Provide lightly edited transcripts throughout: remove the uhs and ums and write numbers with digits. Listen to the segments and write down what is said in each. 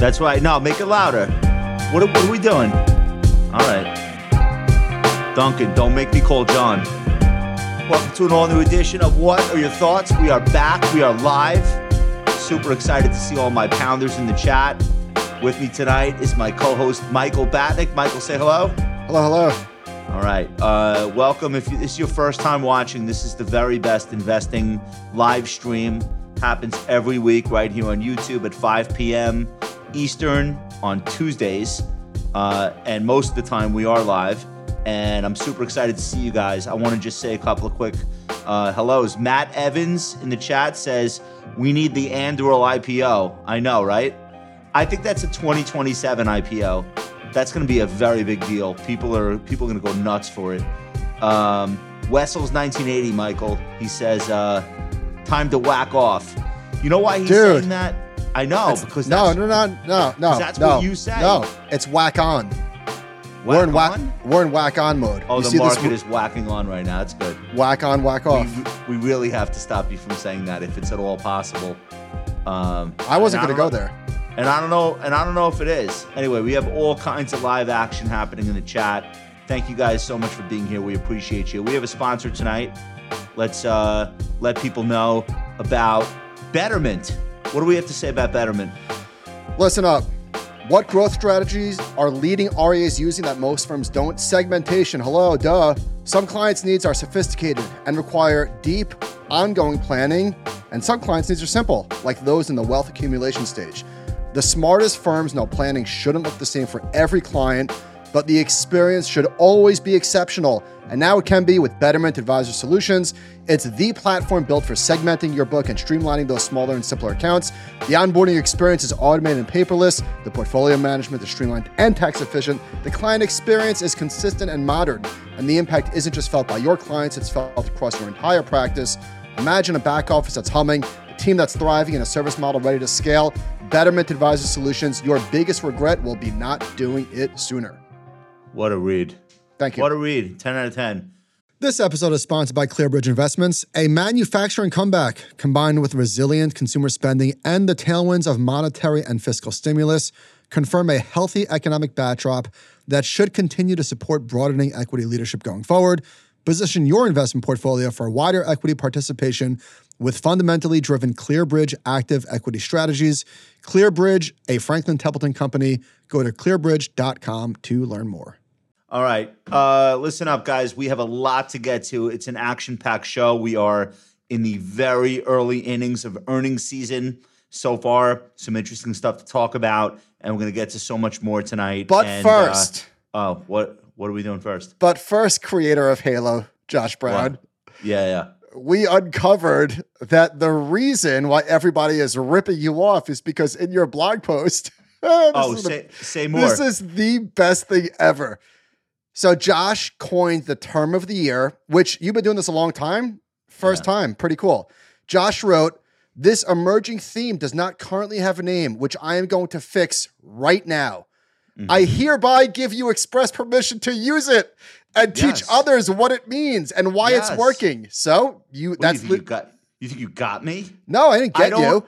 That's right. No, make it louder. What are we doing? All right. Duncan, don't make me call John. Welcome to an all-new edition of What Are Your Thoughts? We are back. We are live. Super excited to see all my pounders in the chat. With me tonight is my co-host, Michael Batnick. Michael, say hello. Hello. All right. Welcome. If this is your first time watching, this is the very best investing live stream. Happens every week right here on YouTube at 5 p.m. Eastern on Tuesdays. And most of the time we are live. And I'm super excited to see you guys. I want to just say a couple of quick hellos. Matt Evans in the chat says, we need the Anduril IPO. I know, right? I think that's a 2027 IPO. That's going to be a very big deal. People are going to go nuts for it. Wessel's 1980, Michael. He says, time to whack off. You know why he's saying that? I know, because no. That's what you say. No, it's whack on. We're in whack on mode. Oh, the market is whacking on right now. That's good. Whack on, whack off. We really have to stop you from saying that if it's at all possible. I wasn't going to go there. And I don't know if it is. Anyway, we have all kinds of live action happening in the chat. Thank you guys so much for being here. We appreciate you. We have a sponsor tonight. Let's let people know about Betterment. What do we have to say about Betterment? Listen up. What growth strategies are leading RIAs using that most firms don't? Segmentation. Hello, duh. Some clients' needs are sophisticated and require deep, ongoing planning, and some clients' needs are simple, like those in the wealth accumulation stage. The smartest firms know planning shouldn't look the same for every client, but the experience should always be exceptional. And now it can be with Betterment Advisor Solutions. It's the platform built for segmenting your book and streamlining those smaller and simpler accounts. The onboarding experience is automated and paperless. The portfolio management is streamlined and tax efficient. The client experience is consistent and modern. And the impact isn't just felt by your clients, it's felt across your entire practice. Imagine a back office that's humming, a team that's thriving, and a service model ready to scale. Betterment Advisor Solutions, your biggest regret will be not doing it sooner. What a read. Thank you. What a read. 10 out of 10. This episode is sponsored by ClearBridge Investments, a manufacturing comeback combined with resilient consumer spending and the tailwinds of monetary and fiscal stimulus confirm a healthy economic backdrop that should continue to support broadening equity leadership going forward. Position your investment portfolio for wider equity participation with fundamentally driven ClearBridge active equity strategies. ClearBridge, a Franklin Templeton company. Go to clearbridge.com to learn more. All right. Listen up, guys. We have a lot to get to. It's an action-packed show. We are in the very early innings of earnings season. So far, some interesting stuff to talk about, and we're going to get to so much more tonight. But first... what are we doing first? But first, creator of Halo, Josh Brown. What? Yeah. We uncovered that the reason why everybody is ripping you off is because in your blog post... say more. This is the best thing ever. So Josh coined the term of the year, which you've been doing this a long time. First time. Pretty cool. Josh wrote, this emerging theme does not currently have a name, which I am going to fix right now. Mm-hmm. I hereby give you express permission to use it and teach others what it means and why it's working. So you think you got me? No, I didn't get you.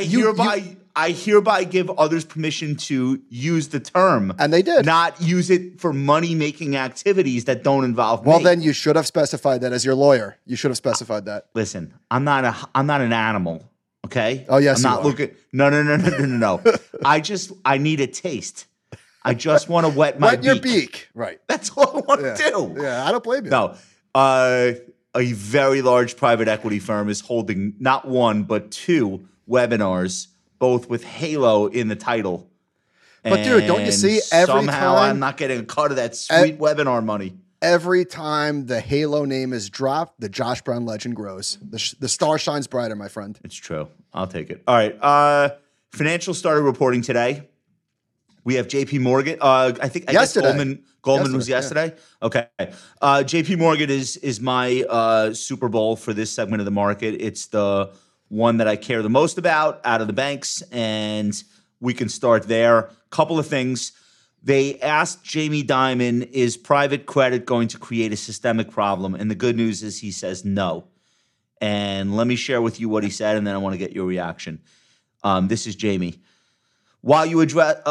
I hereby give others permission to use the term. And they did. Not use it for money-making activities that don't involve me. Well, then you should have specified that as your lawyer. You should have specified that. Listen, I'm not an animal, okay? Oh, yes, I'm not looking. No. I need a taste. I just want to wet my beak. Wet your beak. Right. That's all I want to do. Yeah, I don't blame you. No. A very large private equity firm is holding not one, but two webinars, both with Halo in the title. But dude, don't you see somehow I'm not getting a cut of that sweet webinar money. Every time the Halo name is dropped, the Josh Brown legend grows. The star shines brighter, my friend. It's true. I'll take it. All right. Financial started reporting today. We have JP Morgan. I guess Goldman was yesterday. Yeah. Okay. JP Morgan is my Super Bowl for this segment of the market. It's the one that I care the most about out of the banks, and we can start there. Couple of things. They asked Jamie Dimon, is private credit going to create a systemic problem? And the good news is he says no. And let me share with you what he said, and then I want to get your reaction. This is Jamie. While you address,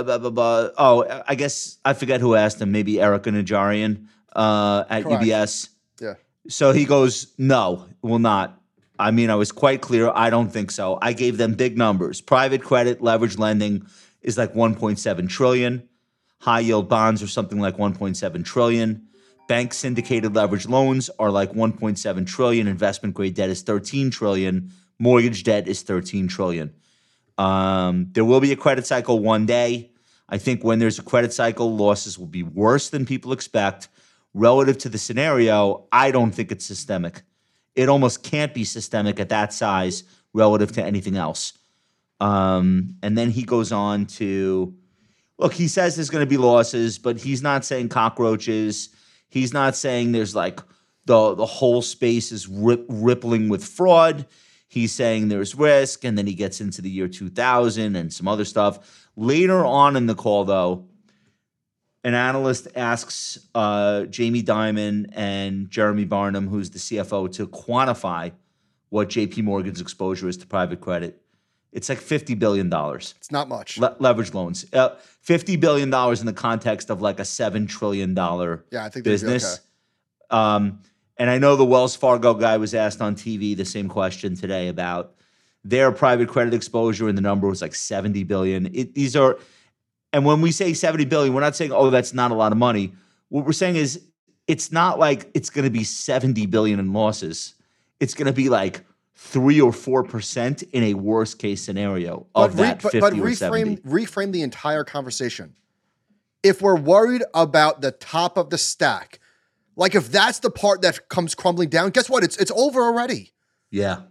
I guess I forget who asked him. Maybe Erica Najarian at Correct. UBS. Yeah. So he goes, no, it will not. I mean, I was quite clear. I don't think so. I gave them big numbers. Private credit, leverage lending is like 1.7 trillion. High yield bonds are something like 1.7 trillion. Bank syndicated leverage loans are like 1.7 trillion. Investment grade debt is 13 trillion. Mortgage debt is 13 trillion. There will be a credit cycle one day. I think when there's a credit cycle, losses will be worse than people expect. Relative to the scenario, I don't think it's systemic. It almost can't be systemic at that size relative to anything else. And then he goes on to, look, he says there's going to be losses, but he's not saying cockroaches. He's not saying there's like the whole space is rippling with fraud. He's saying there's risk, and then he gets into the year 2000 and some other stuff. Later on in the call, though, an analyst asks Jamie Dimon and Jeremy Barnum, who's the CFO, to quantify what JP Morgan's exposure is to private credit. It's like $50 billion. It's not much. Leverage loans. $50 billion in the context of like a $7 trillion business. Okay. And I know the Wells Fargo guy was asked on TV the same question today about their private credit exposure, and the number was like 70 billion. And when we say 70 billion, we're not saying, oh, that's not a lot of money. What we're saying is it's not like it's going to be 70 billion in losses. It's going to be like 3 or 4% in a worst case scenario of that 50 or 70. Reframe the entire conversation. If we're worried about the top of the stack, like if that's the part that comes crumbling down, guess what? It's over already. Yeah.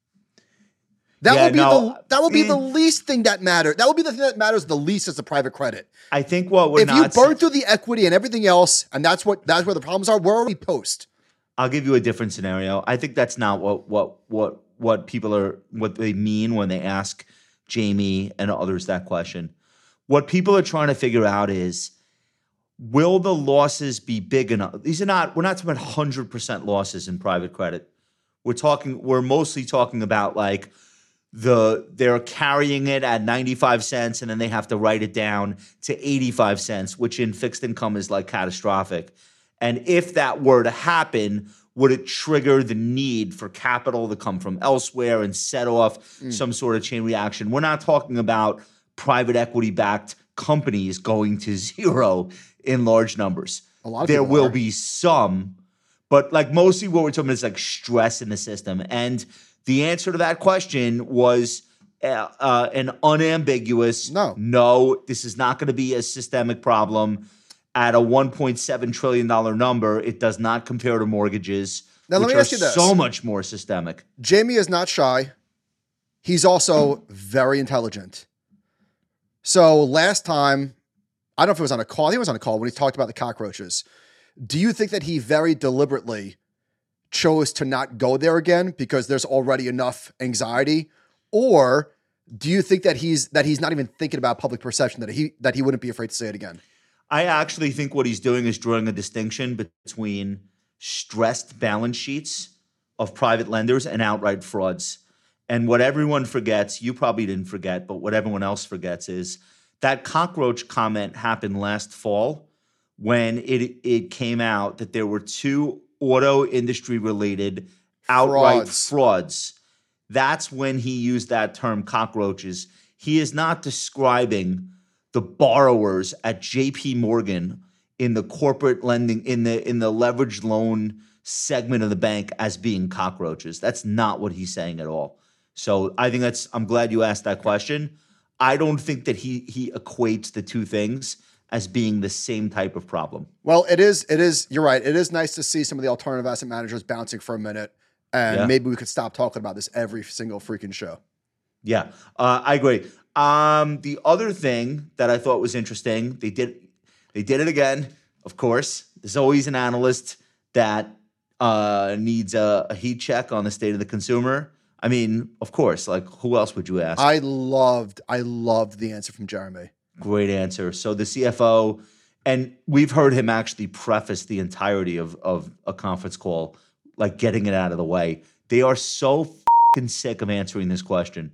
That will be the least thing that matters. That will be the thing that matters the least as the private credit. I think what we're if you burn through the equity and everything else, and that's where the problems are, we're already post. I'll give you a different scenario. I think that's not what they mean when they ask Jamie and others that question. What people are trying to figure out is, will the losses be big enough? We're not talking about 100% losses in private credit. We're mostly talking about like they're carrying it at 95 cents and then they have to write it down to 85 cents, which in fixed income is like catastrophic. And if that were to happen, would it trigger the need for capital to come from elsewhere and set off some sort of chain reaction? We're not talking about private equity-backed companies going to zero in large numbers. There will be some, but like mostly what we're talking about is like stress in the system. And the answer to that question was an unambiguous no, this is not going to be a systemic problem. At a $1.7 trillion number, it does not compare to mortgages, now, which let me ask you this. So much more systemic. Jamie is not shy. He's also very intelligent. So last time, I don't know if it was on a call. I think it was on a call when he talked about the cockroaches. Do you think that he very deliberately chose to not go there again because there's already enough anxiety? Or do you think that he's not even thinking about public perception, that he wouldn't be afraid to say it again? I actually think what he's doing is drawing a distinction between stressed balance sheets of private lenders and outright frauds. And what everyone forgets, you probably didn't forget, but what everyone else forgets is that cockroach comment happened last fall when it came out that there were 2 auto industry related outright frauds. That's when he used that term cockroaches. He is not describing the borrowers at JP Morgan in the corporate lending, in the leveraged loan segment of the bank as being cockroaches. That's not what he's saying at all. So I think I'm glad you asked that question. I don't think that he equates the two things as being the same type of problem. Well, it is, you're right. It is nice to see some of the alternative asset managers bouncing for a minute, and maybe we could stop talking about this every single freaking show. Yeah, I agree. The other thing that I thought was interesting, they did it again. Of course, there's always an analyst that needs a heat check on the state of the consumer. I mean, of course, like who else would you ask? I loved the answer from Jeremy. Great answer. So the CFO, and we've heard him actually preface the entirety of a conference call, like getting it out of the way. They are so fucking sick of answering this question.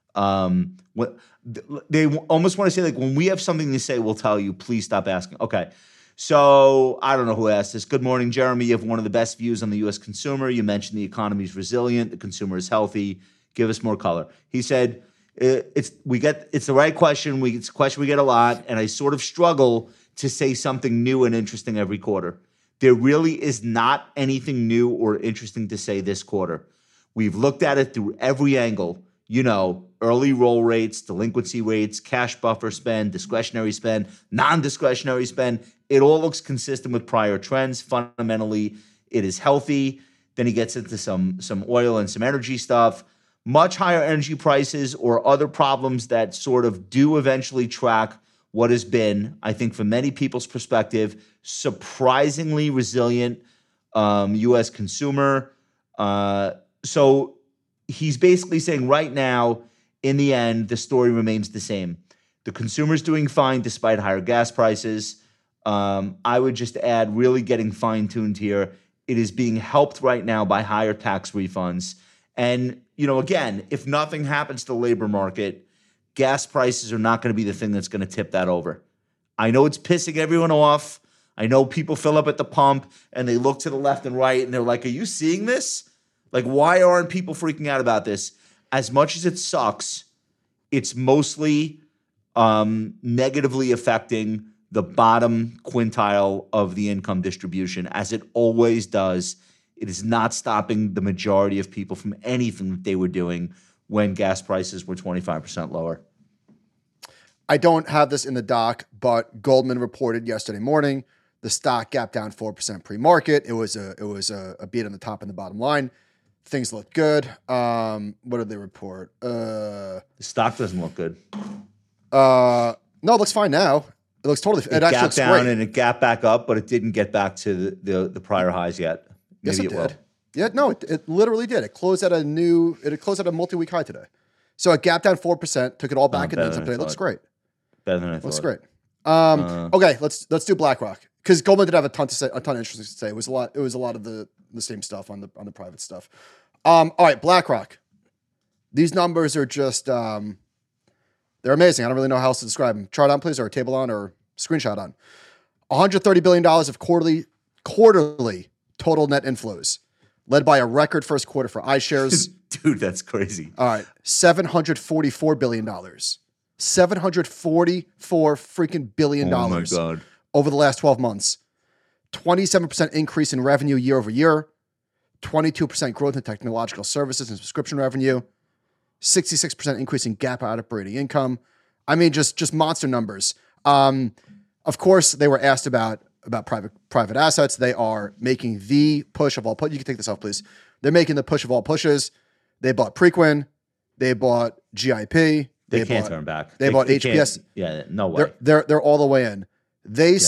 They almost want to say, like, when we have something to say, we'll tell you. Please stop asking. Okay. So I don't know who asked this. Good morning, Jeremy. You have one of the best views on the U.S. consumer. You mentioned the economy is resilient. The consumer is healthy. Give us more color. He said, it's the right question. It's a question we get a lot, and I sort of struggle to say something new and interesting every quarter. There really is not anything new or interesting to say this quarter. We've looked at it through every angle. Early roll rates, delinquency rates, cash buffer spend, discretionary spend, non-discretionary spend. It all looks consistent with prior trends. Fundamentally, it is healthy. Then he gets into some oil and some energy stuff. Much higher energy prices or other problems that sort of do eventually track what has been, I think, from many people's perspective, surprisingly resilient U.S. consumer. So he's basically saying right now, in the end, the story remains the same. The consumer's doing fine despite higher gas prices. I would just add, really getting fine-tuned here, it is being helped right now by higher tax refunds. And, again, if nothing happens to the labor market, gas prices are not going to be the thing that's going to tip that over. I know it's pissing everyone off. I know people fill up at the pump and they look to the left and right and they're like, are you seeing this? Like, why aren't people freaking out about this? As much as it sucks, it's mostly negatively affecting the bottom quintile of the income distribution, as it always does. It is not stopping the majority of people from anything that they were doing when gas prices were 25% lower. I don't have this in the doc, but Goldman reported yesterday morning the stock gapped down 4% pre-market. It was a beat on the top and the bottom line. Things look good. What did they report? The stock doesn't look good. No, it looks fine now. It looks totally. It actually gapped looks great. down and it gapped back up, but it didn't get back to the prior highs yet. Maybe Yes, it will. did. Yeah, no, it literally did. It closed at a multi-week high today. So it gapped down 4%, took it all back, and then today. It looks great. Better than I thought. Looks great. Okay, let's do BlackRock, because Goldman did have a ton of interesting to say. It was a lot of the same stuff on the private stuff. All right, BlackRock. These numbers are just they're amazing. I don't really know how else to describe them. Chart on, please, or table on, or screenshot on. $130 billion of quarterly total net inflows, led by a record first quarter for iShares. Dude, that's crazy. All right, $744 billion. $744 freaking billion. Oh my God. Over the last 12 months. 27% increase in revenue year over year. 22% growth in technological services and subscription revenue. 66% increase in GAAP operating income. I mean, just monster numbers. Of course, they were asked about private assets. They are making the push of all push. You can take this off, please. They're making the push of all pushes. They bought Preqin. They bought GIP. They can't turn back. They bought HPS. Yeah, no way. They're all the way in. They've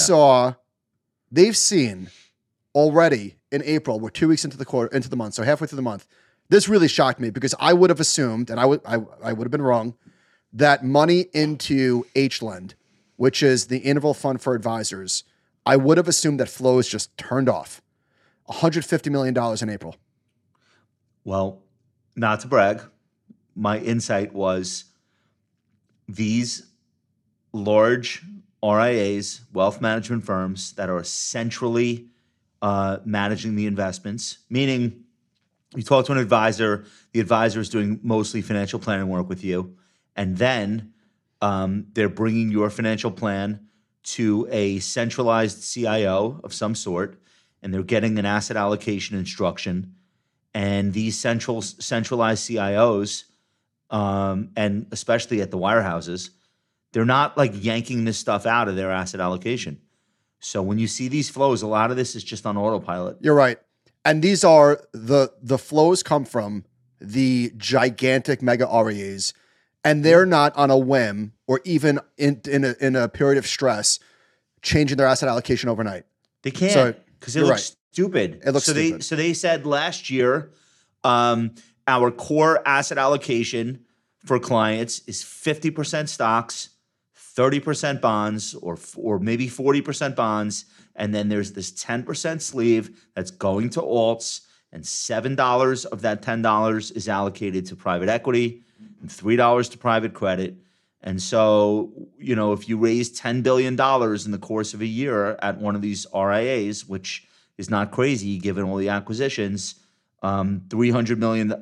seen already in April, we're 2 weeks into the month, so halfway through the month. This really shocked me because I would have assumed, and I would have been wrong, that money into HLEND, which is the interval fund for advisors, I would have assumed that flows just turned off. $150 million in April. Well, not to brag, my insight was these large RIAs, wealth management firms that are centrally managing the investments, meaning you talk to an advisor, the advisor is doing mostly financial planning work with you, and then they're bringing your financial plan to a centralized CIO of some sort, and they're getting an asset allocation instruction. And these centralized CIOs, and especially at the wirehouses, they're not like yanking this stuff out of their asset allocation. So when you see these flows, a lot of this is just on autopilot. You're right. And these are the flows come from the gigantic mega RIAs, and they're not on a whim or even in a period of stress changing their asset allocation overnight. They can't, because it looks stupid. It looks stupid. So they said last year, our core asset allocation for clients is 50% stocks, 30% bonds, or maybe 40% bonds, and then there's this 10% sleeve that's going to alts, and $7 of that $10 is allocated to private equity. and $3 to private credit. And so, if you raise $10 billion in the course of a year at one of these RIAs, which is not crazy given all the acquisitions, 300 million,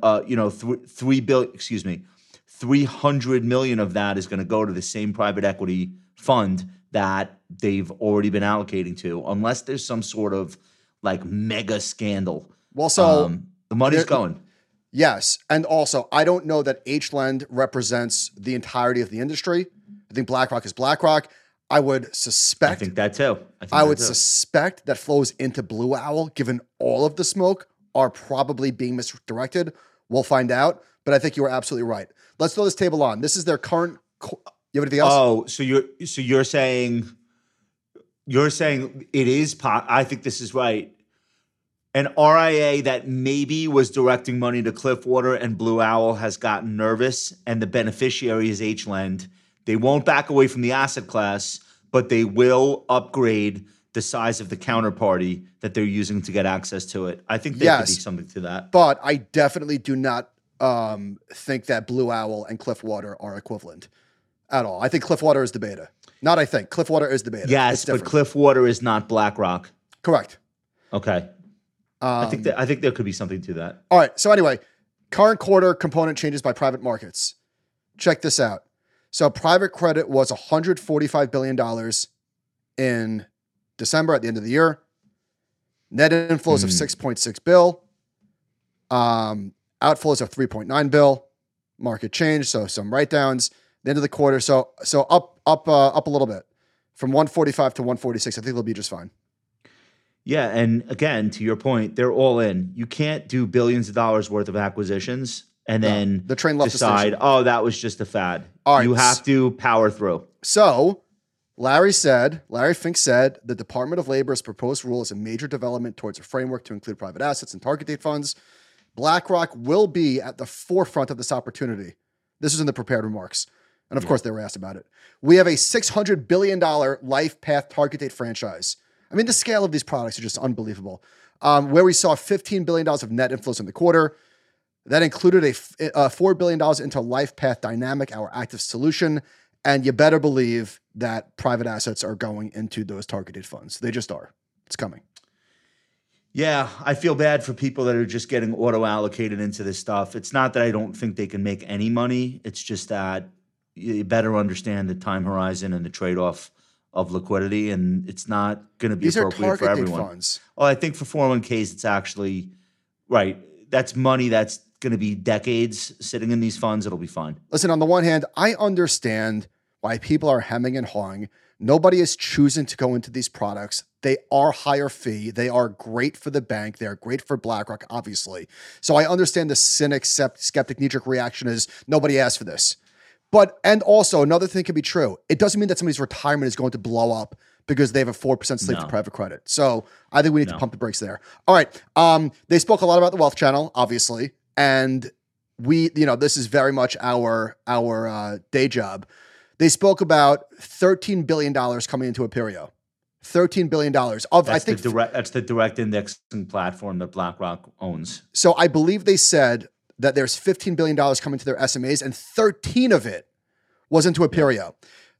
300 million of that is going to go to the same private equity fund that they've already been allocating to, unless there's some sort of like mega scandal. Well, so the money's going. Yes. And also, I don't know that HLend represents the entirety of the industry. I think BlackRock is BlackRock. I would suspect. I think that too. I would suspect that flows into Blue Owl, given all of the smoke, are probably being misdirected. We'll find out. But I think you are absolutely right. Let's throw this table on. This is their current. You have anything else? Oh, so you're saying it is. I think this is right. An RIA that maybe was directing money to Cliffwater and Blue Owl has gotten nervous, and the beneficiary is HLend. They won't back away from the asset class, but they will upgrade the size of the counterparty that they're using to get access to it. I think there could be something to that. But I definitely do not think that Blue Owl and Cliffwater are equivalent at all. I think Cliffwater is the beta. Cliffwater is the beta. Yes, but Cliffwater is not BlackRock. Correct. Okay. I think there could be something to that. All right. So anyway, current quarter component changes by private markets. Check this out. So private credit was $145 billion in December at the end of the year. Net inflows of $6.6 billion. Outflows of $3.9 billion. Market change. So some write-downs. The end of the quarter. So up a little bit from 145 to 146. I think they'll be just fine. Yeah, and again, to your point, they're all in. You can't do billions of dollars worth of acquisitions and then the train left decide, the station. That was just a fad. All right. You have to power through. So Larry Fink said, the Department of Labor's proposed rule is a major development towards a framework to include private assets and target date funds. BlackRock will be at the forefront of this opportunity. This is in the prepared remarks. And of course, they were asked about it. We have a $600 billion LifePath target date franchise. I mean, the scale of these products are just unbelievable. Where we saw $15 billion of net inflows in the quarter. That included a $4 billion into LifePath Dynamic, our active solution. And you better believe that private assets are going into those targeted funds. They just are. It's coming. Yeah, I feel bad for people that are just getting auto-allocated into this stuff. It's not that I don't think they can make any money. It's just that you better understand the time horizon and the trade-off of liquidity, and it's not going to be appropriate for everyone. Funds. Well, I think for 401ks, it's actually right. That's money that's going to be decades sitting in these funds. It'll be fine. Listen, on the one hand, I understand why people are hemming and hawing. Nobody is choosing to go into these products. They are higher fee. They are great for the bank. They are great for BlackRock, obviously. So I understand the cynic, skeptic, knee-jerk reaction is nobody asked for this. And also another thing can be true. It doesn't mean that somebody's retirement is going to blow up because they have a 4% slate to private credit. So I think we need to pump the brakes there. All right. They spoke a lot about the Wealth Channel, obviously. And this is very much our day job. They spoke about $13 billion coming into Aperio. $13 billion. That's the direct indexing platform that BlackRock owns. So I believe they said that there's $15 billion coming to their SMAs, and 13 of it was into Aperio.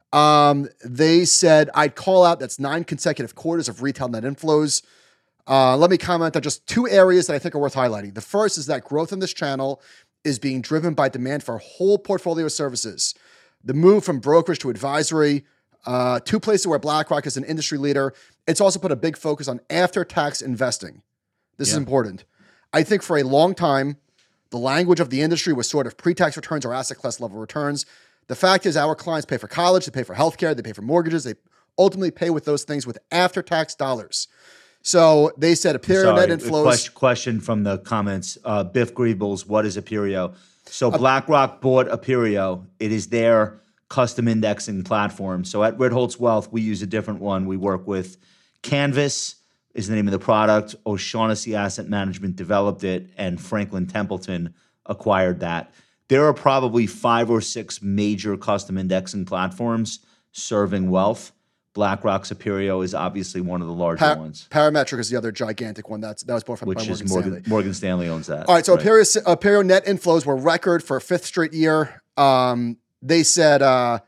They said, I'd call out that's 9 consecutive quarters of retail net inflows. Let me comment on just 2 areas that I think are worth highlighting. The first is that growth in this channel is being driven by demand for whole portfolio services. The move from brokerage to advisory, 2 places where BlackRock is an industry leader. It's also put a big focus on after-tax investing. This is important. I think for a long time, the language of the industry was sort of pre-tax returns or asset class level returns. The fact is our clients pay for college, they pay for healthcare, they pay for mortgages, they ultimately pay with those things with after-tax dollars. So they said Aperio net inflows. Question from the comments. Biff Greebles, what is Aperio? So BlackRock bought Aperio. It is their custom indexing platform. So at Ritholtz Wealth, we use a different one. We work with Canvas is the name of the product. O'Shaughnessy Asset Management developed it, and Franklin Templeton acquired that. There are probably 5 or 6 major custom indexing platforms serving wealth. BlackRock's Aperio is obviously one of the larger ones. Parametric is the other gigantic one that was bought by Morgan Stanley. Morgan Stanley owns that. All right, so Aperio net inflows were record for a 5th straight year. They said,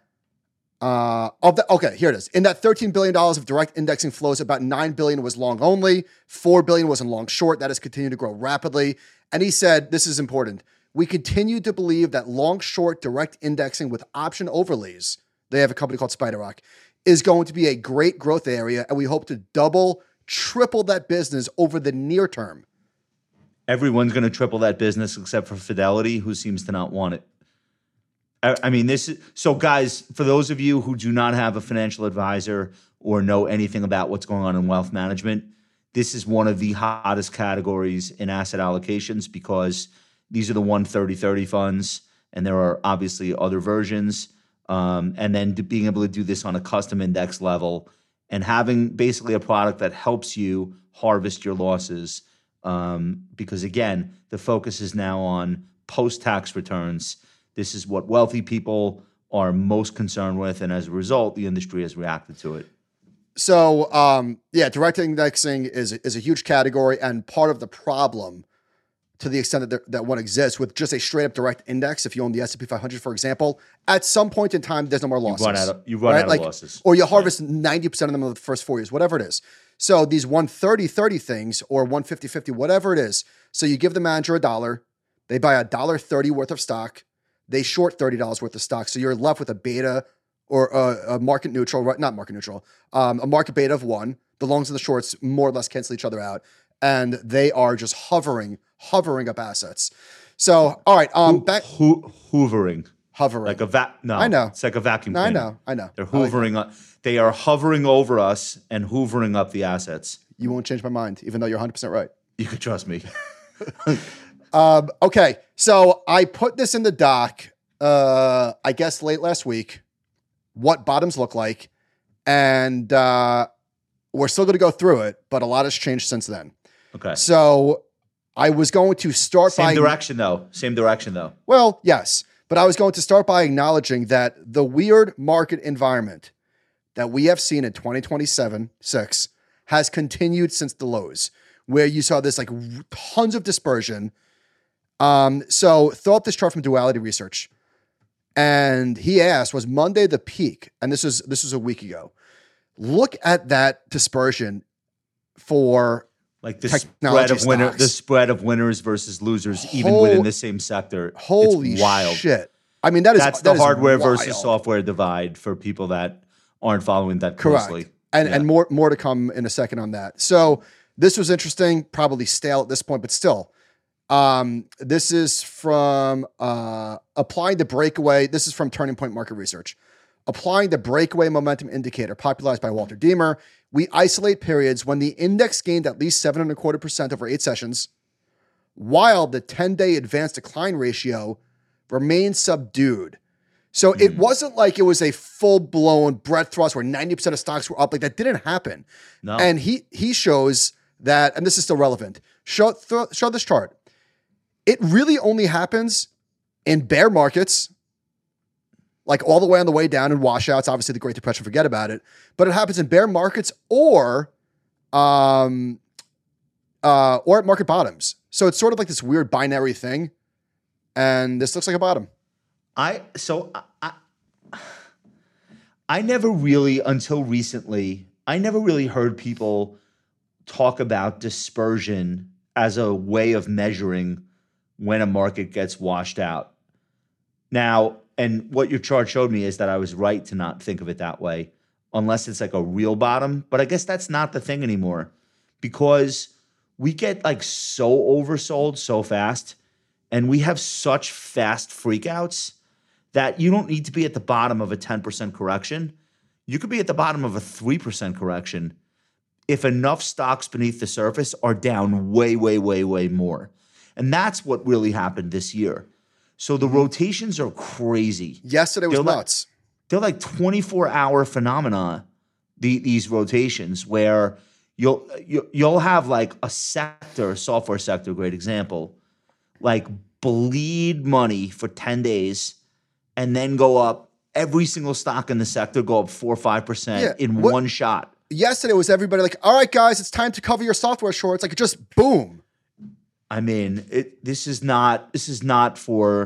here it is. In that $13 billion of direct indexing flows, about $9 billion was long only, $4 billion was in long short. That has continued to grow rapidly. And he said, this is important. We continue to believe that long short direct indexing with option overlays, they have a company called SpiderRock, is going to be a great growth area. And we hope to double, triple that business over the near term. Everyone's going to triple that business except for Fidelity, who seems to not want it. I mean, this is so, guys, for those of you who do not have a financial advisor or know anything about what's going on in wealth management, this is one of the hottest categories in asset allocations because these are the 130/30 funds, and there are obviously other versions. And then being able to do this on a custom index level and having basically a product that helps you harvest your losses. Because again, the focus is now on post-tax returns. This is what wealthy people are most concerned with, and as a result, the industry has reacted to it. So, direct indexing is a huge category, and part of the problem, to the extent that one exists, with just a straight up direct index, if you own the S&P 500, for example, at some point in time, there's no more losses. You run out of losses. Or you harvest 90% of them in the first 4 years, whatever it is. So these 130/30 things, or 150/50, whatever it is. So you give the manager $1, they buy $1.30 worth of stock. They short $30 worth of stock. So you're left with a beta or a market neutral, not market neutral, a market beta of 1. The longs and the shorts more or less cancel each other out. And they are just hovering up assets. So, all right. Hoovering. Hovering. Like no. I know. It's like a vacuum cleaner. I know. They're hoovering they are hovering over us and hoovering up the assets. You won't change my mind, even though you're 100% right. You can trust me. Okay, so I put this in the doc, I guess late last week, what bottoms look like, and we're still going to go through it, but a lot has changed since then. Okay. So I was going to start by... Same direction, though. Well, yes, but I was going to start by acknowledging that the weird market environment that we have seen in 2027-6 has continued since the lows, where you saw this like tons of dispersion. So throw up this chart from Duality Research, and he asked, was Monday the peak? And this was a week ago. Look at that dispersion for like the spread of winners versus losers, even within the same sector. Holy it's wild. Shit! I mean, that's the hardware versus software divide for people that aren't following that closely. Correct. And more to come in a second on that. So this was interesting, probably stale at this point, but still. This is from applying the breakaway. This is from Turning Point Market Research. Applying the breakaway momentum indicator, popularized by Walter Deemer, we isolate periods when the index gained at least 7.25% over 8 sessions, while the 10-day advanced decline ratio remained subdued. So it wasn't like it was a full-blown breadth thrust where 90% of stocks were up. Like that didn't happen. No. And he shows that, and this is still relevant. Show this chart. It really only happens in bear markets, like all the way on the way down in washouts. Obviously, the Great Depression, forget about it. But it happens in bear markets or at market bottoms. So it's sort of like this weird binary thing. And this looks like a bottom. I never really, until recently, heard people talk about dispersion as a way of measuring when a market gets washed out. Now, and what your chart showed me is that I was right to not think of it that way, unless it's like a real bottom. But I guess that's not the thing anymore, because we get like so oversold so fast, and we have such fast freakouts that you don't need to be at the bottom of a 10% correction. You could be at the bottom of a 3% correction if enough stocks beneath the surface are down way, way, way, way more. And that's what really happened this year. So the rotations are crazy. Yesterday was nuts. They're like 24-hour phenomena, these rotations, where you'll have like a sector, software sector, great example, like bleed money for 10 days and then go up, every single stock in the sector go up 4 or 5% in one shot. Yesterday was everybody like, all right, guys, it's time to cover your software shorts. Like, it just boom. I mean, this is not for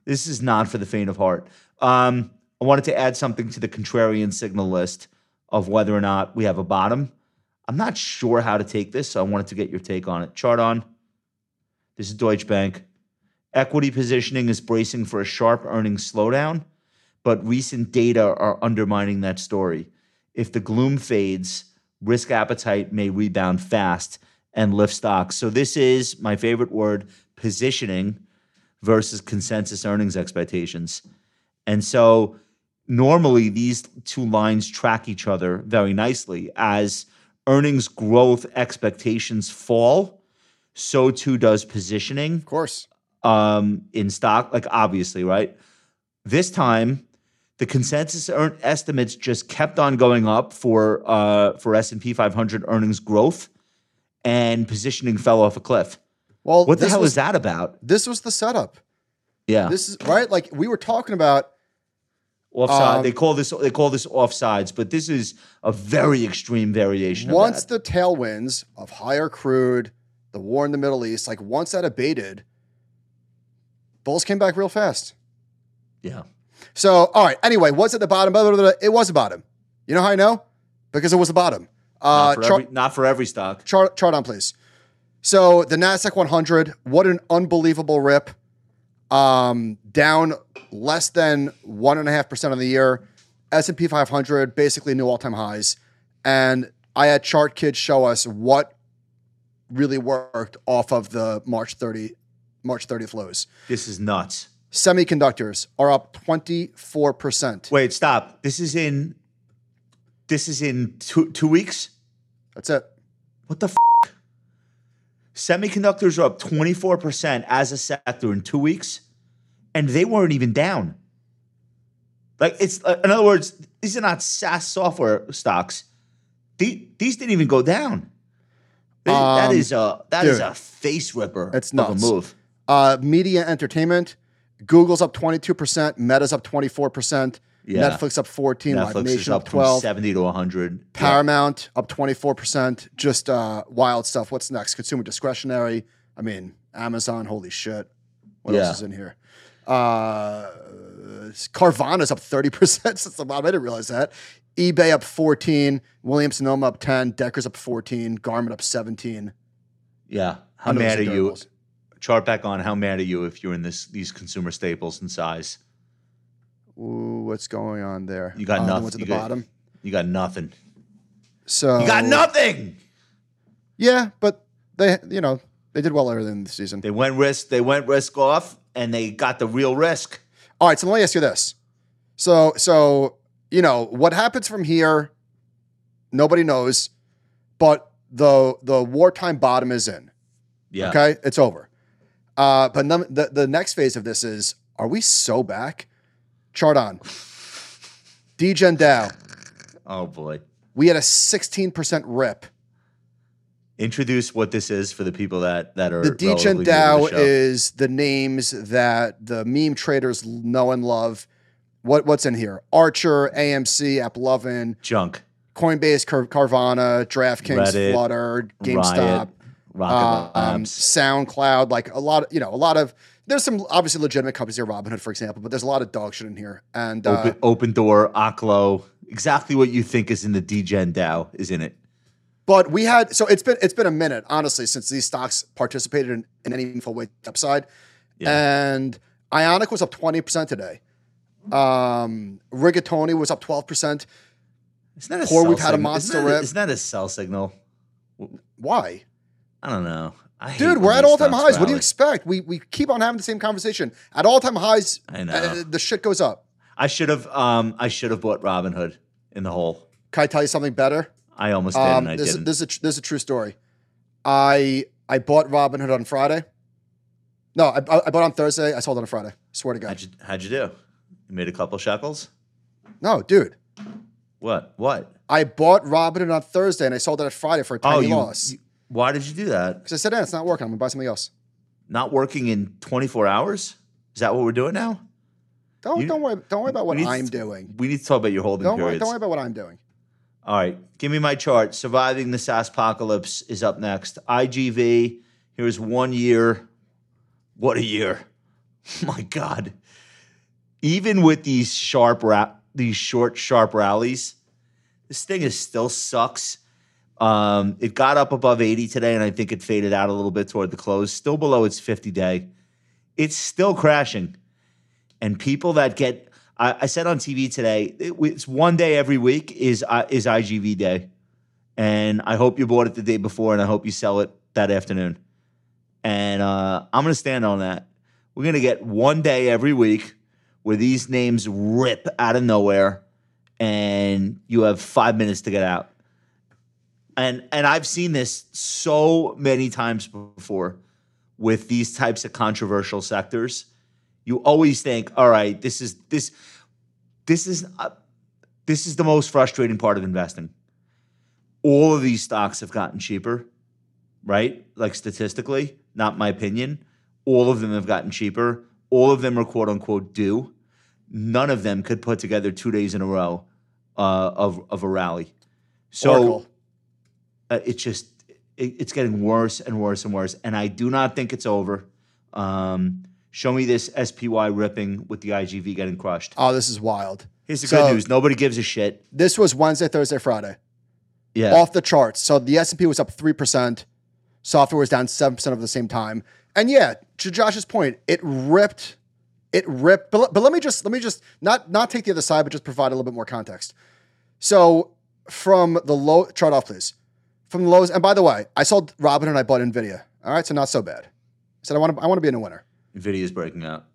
This is not for the faint of heart. I wanted to add something to the contrarian signal list of whether or not we have a bottom. I'm not sure how to take this, so I wanted to get your take on it. Chart on. This is Deutsche Bank. Equity positioning is bracing for a sharp earnings slowdown, but recent data are undermining that story. If the gloom fades, risk appetite may rebound fast and lift stocks. So this is my favorite word, positioning versus consensus earnings expectations. And so normally these two lines track each other very nicely. As earnings growth expectations fall, so too does positioning. Of course. In stock, like obviously, right? This time, the consensus estimates just kept on going up for S&P 500 earnings growth, and positioning fell off a cliff. Well, what the hell is that about? This was the setup. Yeah, this is right. Like we were talking about offside. They call this offsides, but this is a very extreme variation. Once the tailwinds of higher crude, the war in the Middle East, like once that abated, bulls came back real fast. Yeah. So, all right. Anyway, what's at the bottom? It was a bottom. You know how I know? Because it was a bottom. Not for every stock. Chart on, please. So the NASDAQ 100, what an unbelievable rip. Down less than 1.5% of the year. S&P 500, basically new all-time highs. And I had Chart Kids show us what really worked off of the March 30th lows. This is nuts. Semiconductors are up 24%. Wait, stop. This is in 2 weeks? That's it. What the f***? Semiconductors are up 24% as a sector in 2 weeks, and they weren't even down. Like it's in other words, these are not SaaS software stocks. These didn't even go down. That is a face ripper. It's of nuts. a move. Media entertainment, Google's up 22%, Meta's up 24%, Yeah. Netflix up 14%, Netflix Live Nation is up up 12%, from 70 to 100. Paramount up 24%. Just wild stuff. What's next? Consumer discretionary. I mean, Amazon. Holy shit. What else is in here? Carvana's up 30% since the bottom. I didn't realize that. eBay up 14%, Williams-Sonoma up 10%, Decker's up 14%, Garmin up 17%. Yeah. How mad are you? Chart back on. How mad are you if you're in these consumer staples in size? Ooh, what's going on there? You got nothing. What's at the bottom? You got nothing. So you got nothing. Yeah, but they did well earlier in the season. They went risk off, and they got the real risk. All right, so let me ask you this. So what happens from here, nobody knows, but the wartime bottom is in. Yeah. Okay, it's over. But the next phase of this is, are we so back? Chart on. DGen Dow. Oh boy. We had a 16% rip. Introduce what this is for the people that are the DGen Dow is the names that the meme traders know and love. What's in here? Archer, AMC, AppLovin, junk, Coinbase, Carvana, DraftKings, Reddit, Flutter, GameStop, SoundCloud, like a lot of. There's some obviously legitimate companies here, Robinhood, for example, but there's a lot of dog shit in here. And Open Door, Oklo, exactly what you think is in the DGen Dow is in it. But we had it's been a minute, honestly, since these stocks participated in any meaningful way upside. Yeah. And Ionic was up 20% today. Rigatoni was up 12%. Isn't that a Core, we've had a monster rip. Isn't that a sell signal? Why? I don't know. Dude, we're at all-time highs. What do you expect? We keep on having the same conversation. At all-time highs, I know. The shit goes up. I should have bought Robinhood in the hole. Can I tell you something better? I almost did, and I didn't. This is a true story. I bought Robinhood on Friday. No, I bought on Thursday. I sold on a Friday. I swear to God. How'd you do? You made a couple shekels? No, dude. What? I bought Robinhood on Thursday, and I sold it on Friday for a tiny loss. Why did you do that? Because I said, it's not working. I'm going to buy something else. Not working in 24 hours? Is that what we're doing now? Don't worry about what I'm doing. We need to talk about your holding periods. Don't worry about what I'm doing. All right. Give me my chart. Surviving the SaaS apocalypse is up next. IGV, here's 1 year. What a year. My God. Even with these short, sharp rallies, this thing still sucks. It got up above 80 today, and I think it faded out a little bit toward the close. Still below its 50-day. It's still crashing. And people that get, I said on TV today, it's one day every week is IGV day. And I hope you bought it the day before, and I hope you sell it that afternoon. And I'm going to stand on that. We're going to get one day every week where these names rip out of nowhere, and you have 5 minutes to get out. And I've seen this so many times before with these types of controversial sectors. You always think, all right, this is the most frustrating part of investing. All of these stocks have gotten cheaper, right? Like statistically, not my opinion. All of them have gotten cheaper. All of them are quote unquote due. None of them could put together 2 days in a row of a rally. So it's getting worse and worse and worse. And I do not think it's over. Show me this SPY ripping with the IGV getting crushed. Oh, this is wild. Here's the good news. Nobody gives a shit. This was Wednesday, Thursday, Friday. Yeah. Off the charts. So the S&P was up 3%. Software was down 7% over the same time. And yeah, to Josh's point, it ripped. But let me just not take the other side, but just provide a little bit more context. So from the low, chart off, please. From the lows, and by the way, I sold Robin and I bought NVIDIA. All right, so not so bad. I said I want to be in a winner. NVIDIA's breaking out.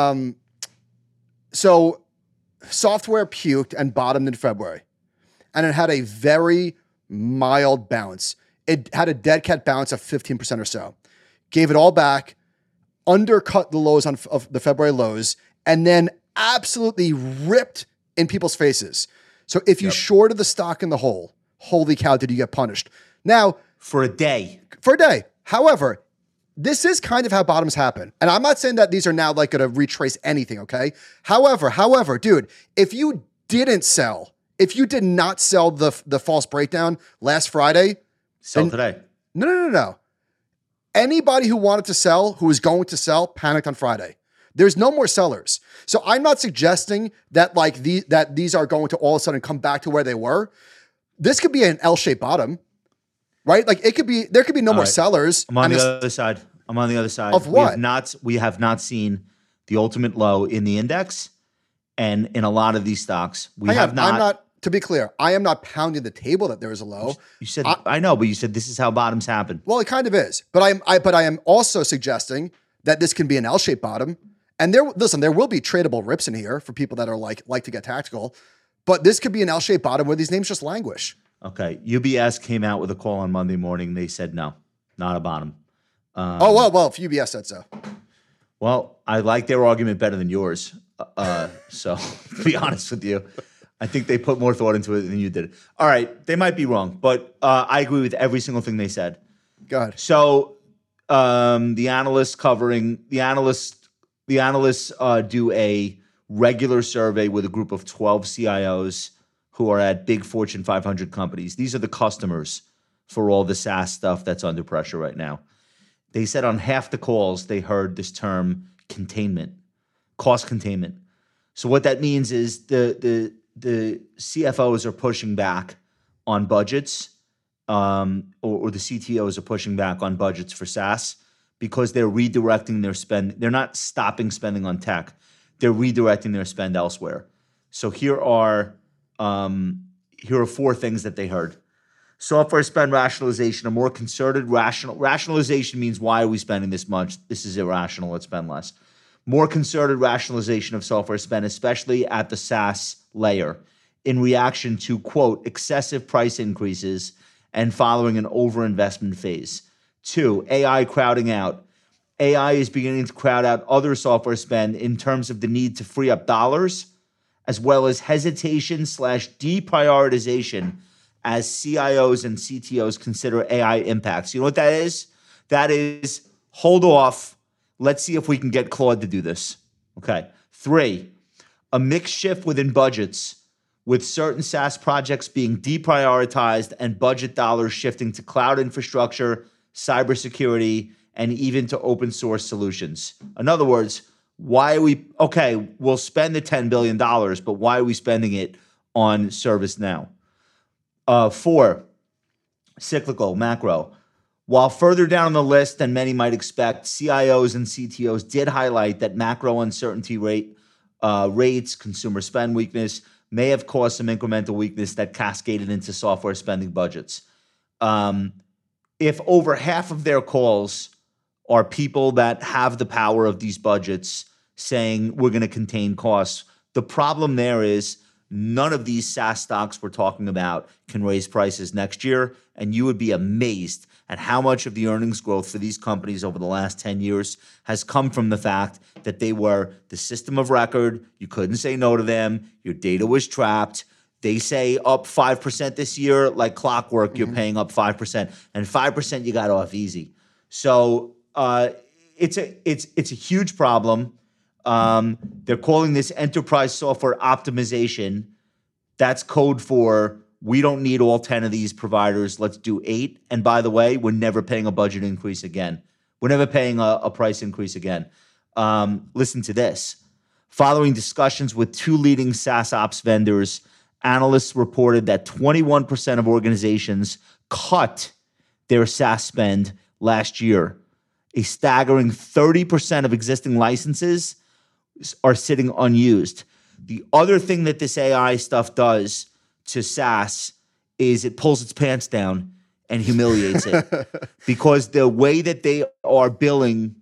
So software puked and bottomed in February, and it had a very mild bounce. It had a dead cat bounce of 15% or so. Gave it all back, undercut the lows of the February lows, and then absolutely ripped in people's faces. So if you shorted the stock in the hole, holy cow, did you get punished? Now, for a day. However, this is kind of how bottoms happen. And I'm not saying that these are now like going to retrace anything, okay? However, dude, if you did not sell the false breakdown last Friday. Sell today. No. Anybody who wanted to sell, who was going to sell, panicked on Friday. There's no more sellers. So I'm not suggesting that that these are going to all of a sudden come back to where they were. This could be an L-shaped bottom, right? Like there could be no more sellers. I'm on the other side. Of what? We have not seen the ultimate low in the index and in a lot of these stocks. To be clear, I am not pounding the table that there is a low. You said I know, but you said this is how bottoms happen. Well, it kind of is, but I am also suggesting that this can be an L-shaped bottom. And there will be tradable rips in here for people that are like to get tactical, but this could be an L-shaped bottom where these names just languish. Okay, UBS came out with a call on Monday morning. They said no, not a bottom. Well, if UBS said so. Well, I like their argument better than yours. So to be honest with you. I think they put more thought into it than you did. All right, they might be wrong, but I agree with every single thing they said. Go ahead. So the analysts do a regular survey with a group of 12 CIOs who are at big Fortune 500 companies. These are the customers for all the SaaS stuff that's under pressure right now. They said on half the calls they heard this term containment, cost containment. So what that means is the CFOs are pushing back on budgets, or the CTOs are pushing back on budgets for SaaS because they're redirecting their spend. They're not stopping spending on tech. They're redirecting their spend elsewhere. So here are 4 things that they heard. Software spend rationalization, a more concerted rationalization means, why are we spending this much? This is irrational. Let's spend less. More concerted rationalization of software spend, especially at the SaaS layer, in reaction to, quote, excessive price increases and following an overinvestment phase. 2, AI crowding out. AI is beginning to crowd out other software spend in terms of the need to free up dollars, as well as hesitation/deprioritization as CIOs and CTOs consider AI impacts. You know what that is? That is, hold off. Let's see if we can get Claude to do this. Okay. 3, a mix shift within budgets, with certain SaaS projects being deprioritized and budget dollars shifting to cloud infrastructure, cybersecurity, and even to open source solutions. In other words, Why are we, okay, we'll spend the $10 billion, but why are we spending it on ServiceNow? 4, cyclical, macro. While further down the list than many might expect, CIOs and CTOs did highlight that macro uncertainty rates, consumer spend weakness may have caused some incremental weakness that cascaded into software spending budgets. If over half of their calls are people that have the power of these budgets saying we're going to contain costs, the problem there is none of these SaaS stocks we're talking about can raise prices next year, and you would be amazed at how much of the earnings growth for these companies over the last 10 years has come from the fact that they were the system of record. You couldn't say no to them. Your data was trapped. They say up 5% this year, like clockwork, you're paying up 5%, and 5% you got off easy. So it's a huge problem. They're calling this enterprise software optimization. That's code for we don't need all 10 of these providers. Let's do 8. And by the way, we're never paying a budget increase again. We're never paying a price increase again. Listen to this. Following discussions with 2 leading SaaS ops vendors, analysts reported that 21% of organizations cut their SaaS spend last year. A staggering 30% of existing licenses are sitting unused. The other thing that this AI stuff does to SaaS is it pulls its pants down and humiliates it. Because the way that they are billing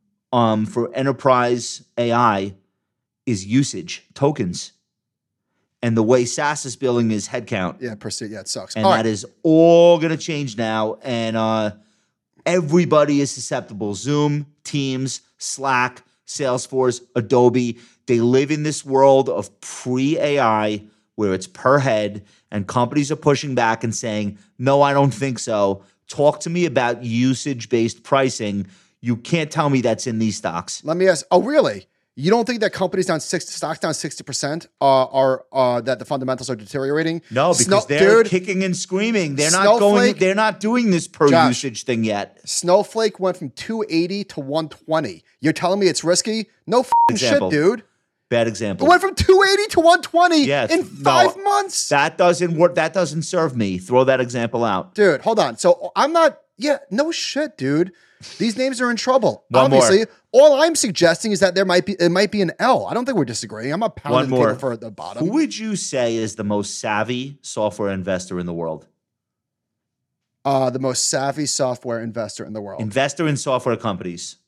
for enterprise AI is usage, tokens. And the way SaaS is billing is headcount. Yeah, it sucks. And that is all going to change now. And everybody is susceptible. Zoom, Teams, Slack, Salesforce, Adobe. They live in this world of pre-AI where it's per head, and companies are pushing back and saying, no, I don't think so. Talk to me about usage-based pricing. You can't tell me that's in these stocks. Let me ask, oh, really? You don't think that companies stocks down 60% are that the fundamentals are deteriorating? No, because they're kicking and screaming. They're not going. They're not doing this per usage thing yet. Snowflake went from 280 to 120. You're telling me it's risky? No shit, dude. Bad example. It went from 280 to 120 in 5 months. That doesn't work. That doesn't serve me. Throw that example out. Dude, hold on. So I'm not, no shit, dude. These names are in trouble. One Obviously, more. All I'm suggesting is that it might be an L. I don't think we're disagreeing. I'm not pounding people for the bottom. Who would you say is the most savvy software investor in the world? The most savvy software investor in the world. Investor in software companies.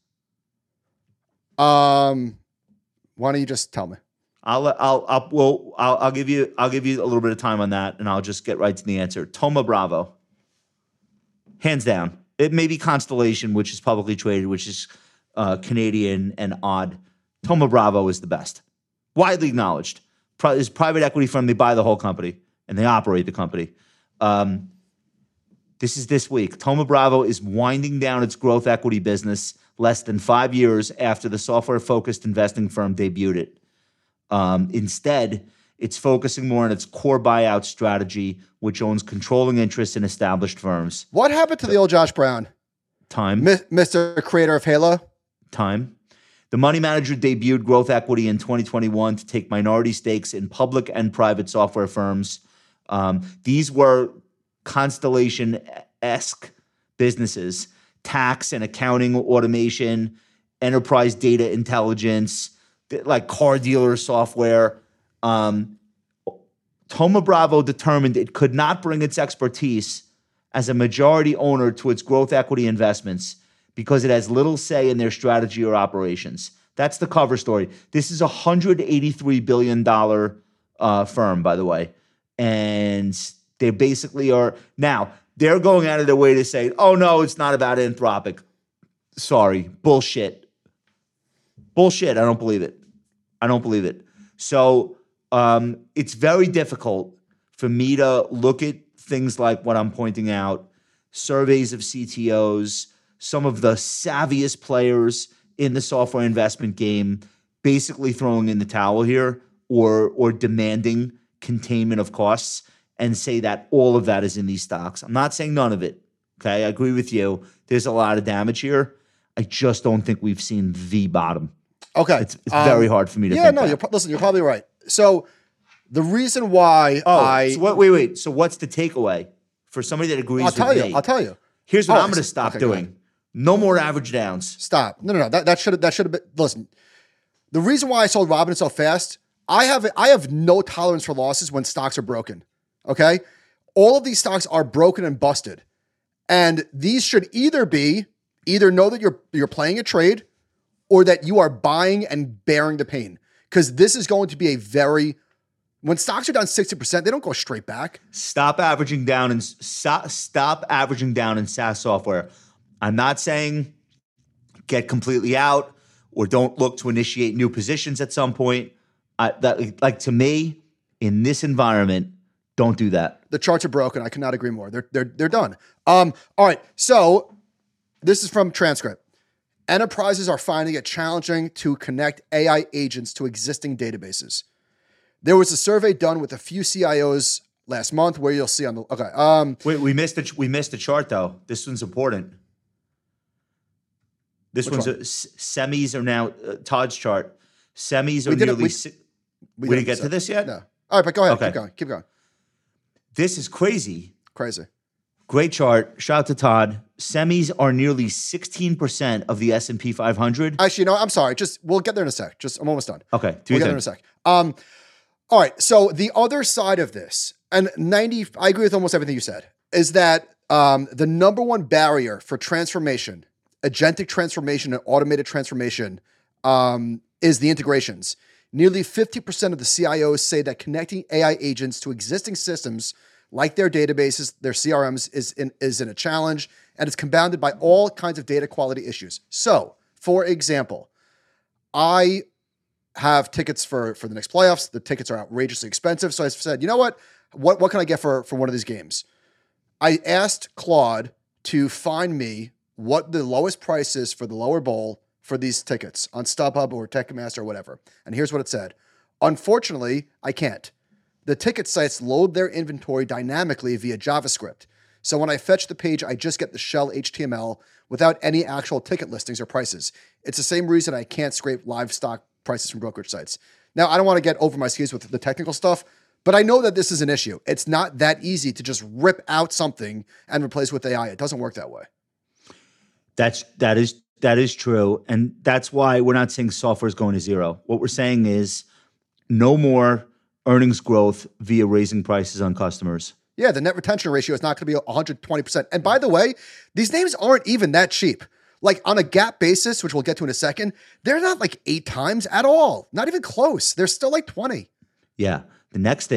Why don't you just tell me? I'll give you a little bit of time on that, and I'll just get right to the answer. Thoma Bravo, hands down. It may be Constellation, which is publicly traded, which is Canadian and odd. Thoma Bravo is the best, widely acknowledged. Is private equity firm. They buy the whole company and they operate the company. This is this week. Thoma Bravo is winding down its growth equity business less than 5 years after the software-focused investing firm debuted it. Instead, it's focusing more on its core buyout strategy, which owns controlling interests in established firms. What happened to the old Josh Brown? Time. Mr. Creator of Halo? Time. The money manager debuted growth equity in 2021 to take minority stakes in public and private software firms. These were Constellation-esque businesses. Tax and accounting automation, enterprise data intelligence, like car dealer software. Thoma Bravo determined it could not bring its expertise as a majority owner to its growth equity investments because it has little say in their strategy or operations. That's the cover story. This is a $183 billion firm, by the way. And they basically are now. They're going out of their way to say, oh, no, it's not about Anthropic. Sorry. Bullshit. I don't believe it. So it's very difficult for me to look at things like what I'm pointing out, surveys of CTOs, some of the savviest players in the software investment game basically throwing in the towel here or demanding containment of costs, and say that all of that is in these stocks. I'm not saying none of it, okay? I agree with you. There's a lot of damage here. I just don't think we've seen the bottom. Okay. It's very hard for me to Yeah, think no, back. listen, you're probably right. So the reason why so wait. So what's the takeaway for somebody that agrees with me? I'll tell you. Here's what I'm going to stop okay, go doing. No more average downs. Stop. No. That should have been. Listen, the reason why I sold Robinhood so fast, I have no tolerance for losses when stocks are broken. Okay, all of these stocks are broken and busted, and these should either know that you're playing a trade, or that you are buying and bearing the pain, because this is going to be when stocks are down 60%, they don't go straight back. Stop averaging down in SaaS software. I'm not saying get completely out or don't look to initiate new positions at some point. To me, in this environment, don't do that. The charts are broken. I cannot agree more. They're done. All right. So this is from Transcript. Enterprises are finding it challenging to connect AI agents to existing databases. There was a survey done with a few CIOs last month where you'll see on the Wait, we missed the chart though. This one's important. This one's semis are now Todd's chart. Semis are nearly. We didn't get to this yet. No. All right, but go ahead. Okay. Keep going. This is crazy. Crazy. Great chart. Shout out to Todd. Semis are nearly 16% of the S&P 500. Actually, no, I'm sorry. We'll get there in a sec. I'm almost done. Okay. We'll get there in a sec. All right. So the other side of this, and I agree with almost everything you said, is that the number one barrier for transformation, agentic transformation and automated transformation, is the integrations. Nearly 50% of the CIOs say that connecting AI agents to existing systems like their databases, their CRMs, is in a challenge, and it's compounded by all kinds of data quality issues. So, for example, I have tickets for the next playoffs. The tickets are outrageously expensive. So I said, you know what? What can I get for one of these games? I asked Claude to find me what the lowest price is for the lower bowl for these tickets on StubHub or Ticketmaster or whatever. And here's what it said. Unfortunately, I can't. The ticket sites load their inventory dynamically via JavaScript. So when I fetch the page, I just get the shell HTML without any actual ticket listings or prices. It's the same reason I can't scrape live stock prices from brokerage sites. Now, I don't want to get over my skis with the technical stuff, but I know that this is an issue. It's not that easy to just rip out something and replace with AI. It doesn't work that way. That is true. And that's why we're not saying software is going to zero. What we're saying is no more earnings growth via raising prices on customers. Yeah, the net retention ratio is not going to be 120%. And by the way, these names aren't even that cheap. Like on a GAAP basis, which we'll get to in a second, they're not like 8 times at all. Not even close. They're still like 20. Yeah. The next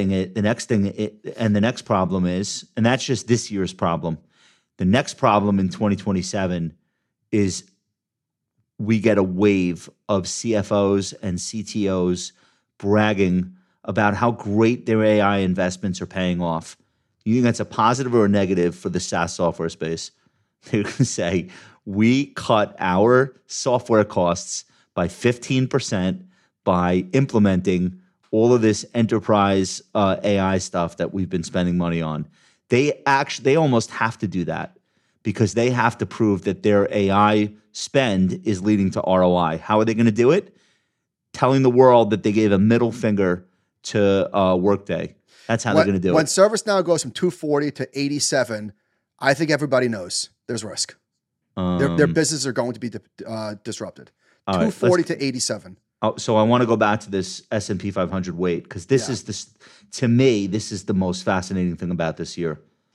problem is, and that's just this year's problem. The next problem in 2027 is we get a wave of CFOs and CTOs bragging about how great their AI investments are paying off. You think that's a positive or a negative for the SaaS software space? They're going to say, we cut our software costs by 15% by implementing all of this enterprise AI stuff that we've been spending money on. They almost have to do that because they have to prove that their AI spend is leading to ROI. How are they going to do it? Telling the world that they gave a middle finger to Workday. That's how they're going to do it. When ServiceNow goes from 240 to 87, I think everybody knows there's risk. Their businesses are going to be disrupted. 240 to 87. So I want to go back to this S&P 500 weight because to me, this is the most fascinating thing about this year.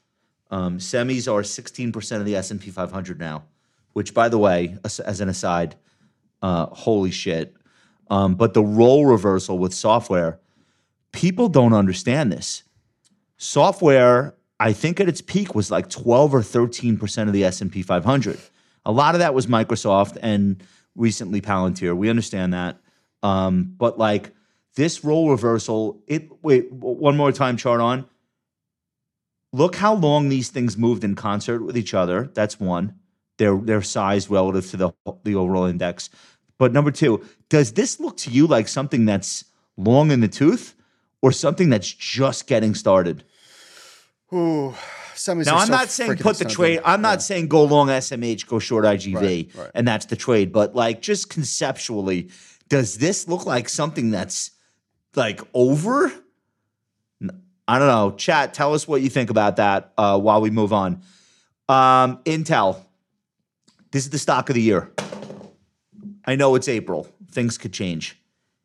Semis are 16% of the S&P 500 now, which, by the way, as an aside, holy shit. But the role reversal with software, people don't understand this. Software, I think at its peak was like 12 or 13% of the S&P 500. A lot of that was Microsoft and recently Palantir. We understand that. But like this role reversal, wait, one more time, chart on. Look how long these things moved in concert with each other. That's one. Their size relative to the overall index. But number two, does this look to you like something that's long in the tooth or something that's just getting started? Ooh, now, I'm not saying put the trade. I'm not saying go long SMH, go short IGV, right. and that's the trade. But like just conceptually, Does this look like something that's like over? I don't know. Chat, tell us what you think about that while we move on. Intel. This is the stock of the year. I know it's April. Things could change.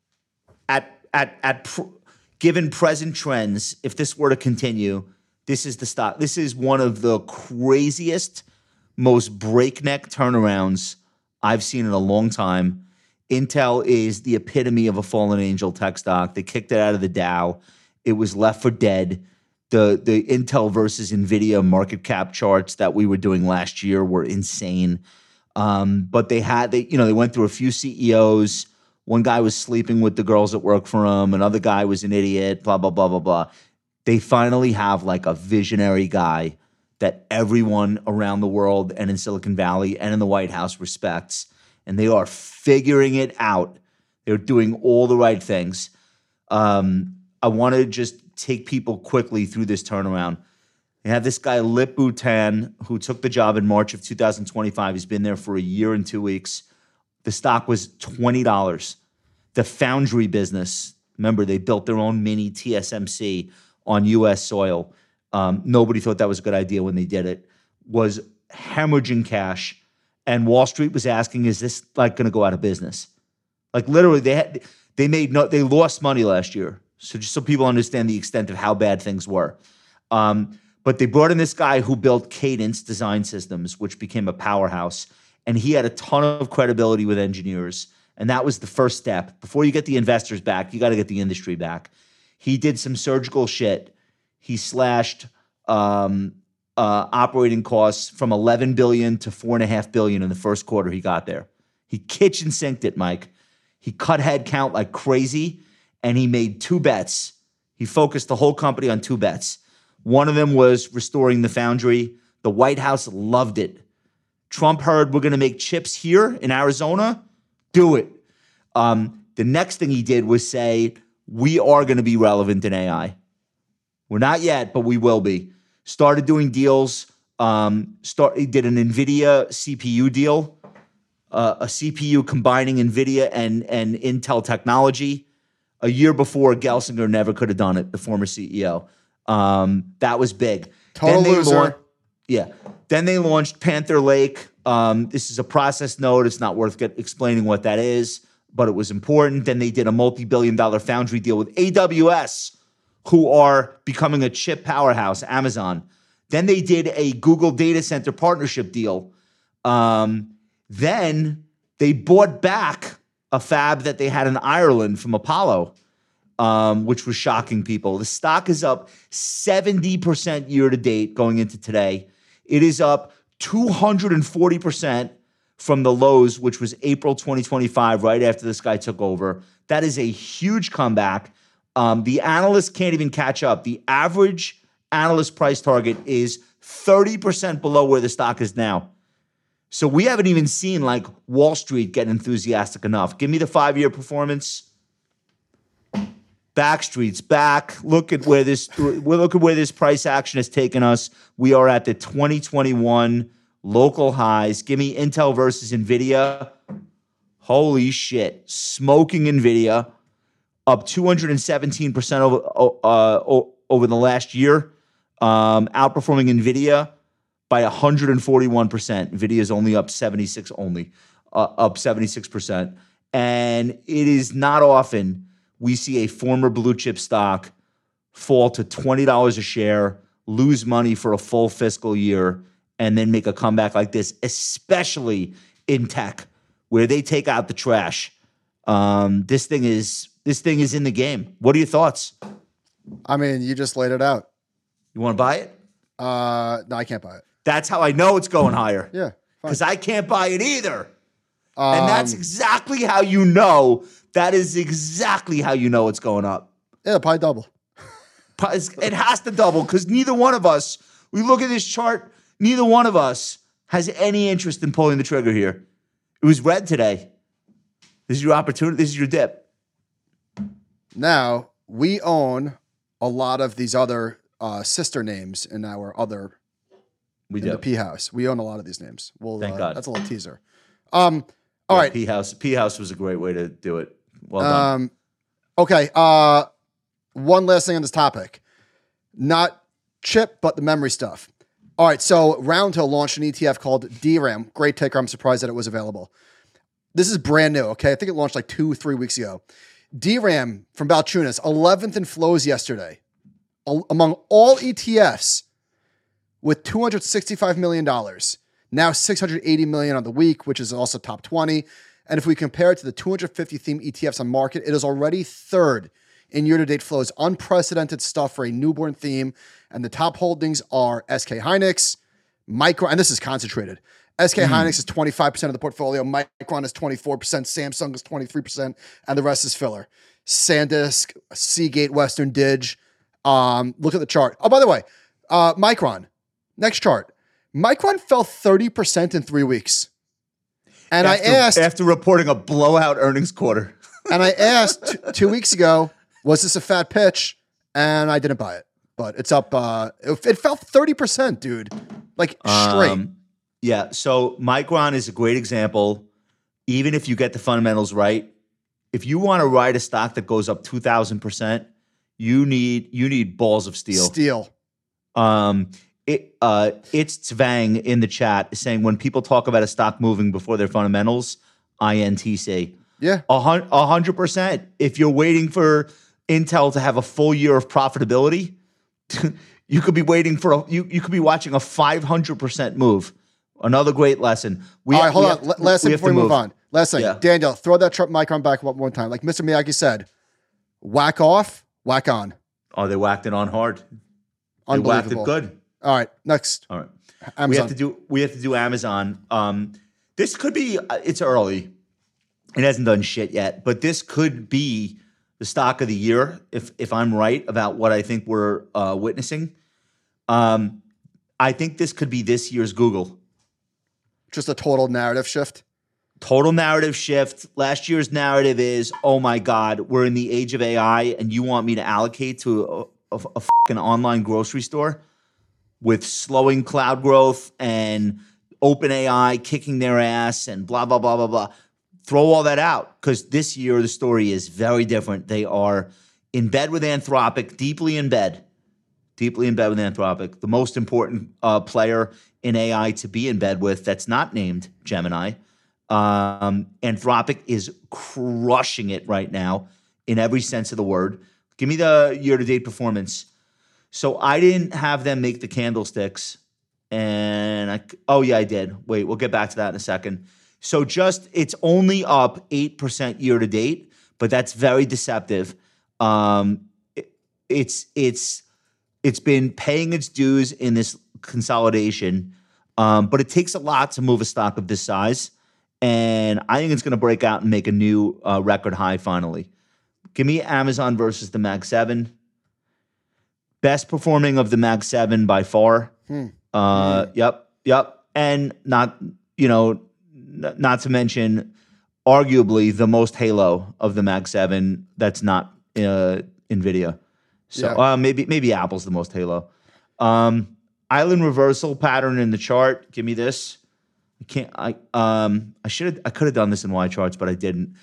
Given present trends, if this were to continue, this is the stock. This is one of the craziest, most breakneck turnarounds I've seen in a long time. Intel is the epitome of a fallen angel tech stock. They kicked it out of the Dow. It was left for dead. The Intel versus NVIDIA market cap charts that we were doing last year were insane. But they went through a few CEOs. One guy was sleeping with the girls that work for him. Another guy was an idiot, blah, blah, blah, blah, blah. They finally have like a visionary guy that everyone around the world and in Silicon Valley and in the White House respects. And they are figuring it out. They're doing all the right things. I want to just take people quickly through this turnaround. They have this guy, Lip Bhutan, who took the job in March of 2025. He's been there for a year and 2 weeks. The stock was $20. The foundry business, remember, they built their own mini TSMC on U.S. soil. Nobody thought that was a good idea when they did it. Was hemorrhaging cash. And Wall Street was asking, is this like going to go out of business? Like literally, they lost money last year. So just so people understand the extent of how bad things were. But they brought in this guy who built Cadence Design Systems, which became a powerhouse. And he had a ton of credibility with engineers. And that was the first step. Before you get the investors back, you got to get the industry back. He did some surgical shit. He slashed operating costs from $11 billion to $4.5 billion in the first quarter he got there. He kitchen sinked it, Mike. He cut head count like crazy. And he made 2 bets. He focused the whole company on 2 bets. One of them was restoring the foundry. The White House loved it. Trump heard, we're going to make chips here in Arizona. Do it. The next thing he did was say, we are going to be relevant in AI. We're not yet, but we will be. Started doing deals. He did an NVIDIA CPU deal. A CPU combining NVIDIA and Intel technology. A year before, Gelsinger never could have done it, the former CEO. That was big. Total loser. Then they launched Panther Lake. This is a process node. It's not worth explaining what that is, but it was important. Then they did a multi-billion-dollar foundry deal with AWS, who are becoming a chip powerhouse, Amazon. Then they did a Google data center partnership deal. Then they bought back a fab that they had in Ireland from Apollo, which was shocking people. The stock is up 70% year to date going into today. It is up 240% from the lows, which was April 2025, right after this guy took over. That is a huge comeback. The analysts can't even catch up. The average analyst price target is 30% below where the stock is now. So we haven't even seen like Wall Street get enthusiastic enough. Give me the 5-year performance. Backstreet's back. Look at where this price action has taken us. We are at the 2021 local highs. Give me Intel versus NVIDIA. Holy shit. Smoking NVIDIA. Up 217% over the last year. Outperforming NVIDIA by 141%. NVIDIA is only up 76%. And it is not often we see a former blue chip stock fall to $20 a share, lose money for a full fiscal year, and then make a comeback like this, especially in tech, where they take out the trash. This thing is in the game. What are your thoughts? I mean, you just laid it out. You want to buy it? No, I can't buy it. That's how I know it's going higher. Yeah. Because I can't buy it either. And that's exactly how you know. That is exactly how you know it's going up. Yeah, probably double. It has to double because neither one of us, we look at this chart, neither one of us has any interest in pulling the trigger here. It was red today. This is your opportunity. This is your dip. Now, we own a lot of these other sister names in our other the P house. We own a lot of these names. Thank God. That's a little teaser. All right. P House was a great way to do it. Well done. Okay. One last thing on this topic. Not chip, but the memory stuff. All right. So Roundhill launched an ETF called DRAM. Great ticker. I'm surprised that it was available. This is brand new. Okay. I think it launched like 2-3 weeks ago. DRAM from Balchunas, 11th in flows yesterday among all ETFs with $265 million. Now $680 million on the week, which is also top 20. And if we compare it to the 250 theme ETFs on market, it is already third in year-to-date flows. Unprecedented stuff for a newborn theme. And the top holdings are SK Hynix, Micron, and this is concentrated. SK Hynix is 25% of the portfolio. Micron is 24%. Samsung is 23%. And the rest is filler. SanDisk, Seagate, Western Dig. Look at the chart. Oh, by the way, Micron. Next chart. Micron fell 30% in 3 weeks. And after reporting a blowout earnings quarter. And I asked 2 weeks ago, was this a fat pitch? And I didn't buy it. But it's up. It fell 30%, dude. Like straight. Yeah. So Micron is a great example. Even if you get the fundamentals right, if you want to ride a stock that goes up 2,000%, you need balls of steel. It's Tvang in the chat is saying when people talk about a stock moving before their fundamentals, INTC. Yeah. 100%. If you're waiting for Intel to have a full year of profitability, you could be waiting for you could be watching a 500% move. Another great lesson. All right, hold on. Last thing before we move on. Last thing. Yeah. Daniel, throw that Micron back one time. Like Mr. Miyagi said, whack off, whack on. Oh, they whacked it on hard. They whacked it good. All right, next. All right. Amazon. We have to do Amazon. This could be it's early. It hasn't done shit yet, but this could be the stock of the year if I'm right about what I think we're witnessing. I think this could be this year's Google. Just a total narrative shift. Total narrative shift. Last year's narrative is, oh my God, we're in the age of AI and you want me to allocate to a fucking online grocery store with slowing cloud growth and OpenAI kicking their ass and blah, blah, blah, blah, blah. Throw all that out because this year the story is very different. They are in bed with Anthropic, deeply in bed with Anthropic, the most important player in AI to be in bed with that's not named Gemini. Anthropic is crushing it right now in every sense of the word. Give me the year-to-date performance. So I didn't have them make the candlesticks. And I did. Wait, we'll get back to that in a second. So it's only up 8% year-to-date, but that's very deceptive. It's been paying its dues in this consolidation, but it takes a lot to move a stock of this size. And I think it's going to break out and make a new record high finally. Give me Amazon versus the Mag 7. Best performing of the Mag 7 by far. Yep. And not to mention arguably the most halo of the Mag 7 that's not NVIDIA. So maybe Apple's the most halo. Island reversal pattern in the chart. Give me this. I could have done this in Y charts, but I didn't.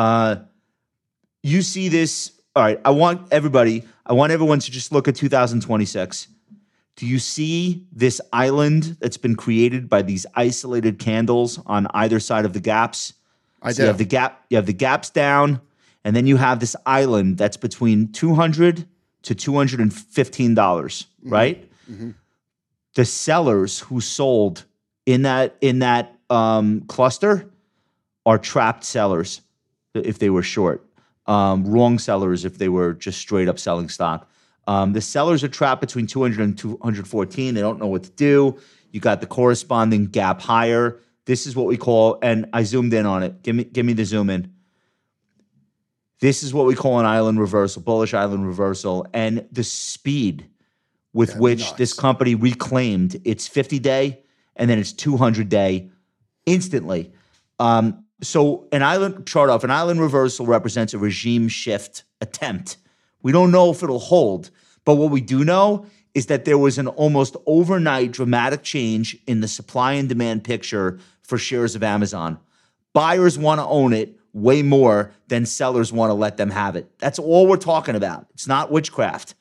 You see this. All right. I want everyone to just look at 2026. Do you see this island that's been created by these isolated candles on either side of the gaps? I do. You have the gaps down, and then you have this island that's between $200 to $215, right? Mm-hmm. The sellers who sold in that cluster are trapped sellers if they were short. Wrong sellers if they were just straight up selling stock. The sellers are trapped between 200 and 214. They don't know what to do. You got the corresponding gap higher. This is what we call, and I zoomed in on it. Give me the zoom in. This is what we call an island reversal, bullish island reversal, and the speed with which this company reclaimed its 50-day and then its 200-day instantly. So an island reversal represents a regime shift attempt. We don't know if it'll hold, but what we do know is that there was an almost overnight dramatic change in the supply and demand picture for shares of Amazon. buyers want to own it way more than sellers want to let them have it. That's all we're talking about. It's not witchcraft.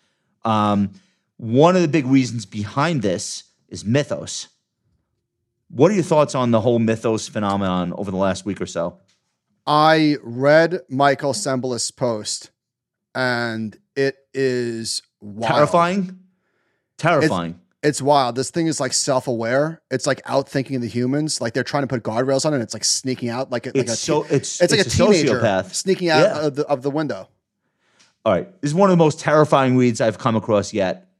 One of the big reasons behind this is Mythos. What are your thoughts on the whole Mythos phenomenon over the last week or so? I read Michael Sembilis' post, and it is wild. Terrifying. It's wild. This thing is like self-aware. It's like outthinking the humans. Like they're trying to put guardrails on it. And it's like sneaking out like it's like a teenager sociopath sneaking out of the window. All right. This is one of the most terrifying reads I've come across yet.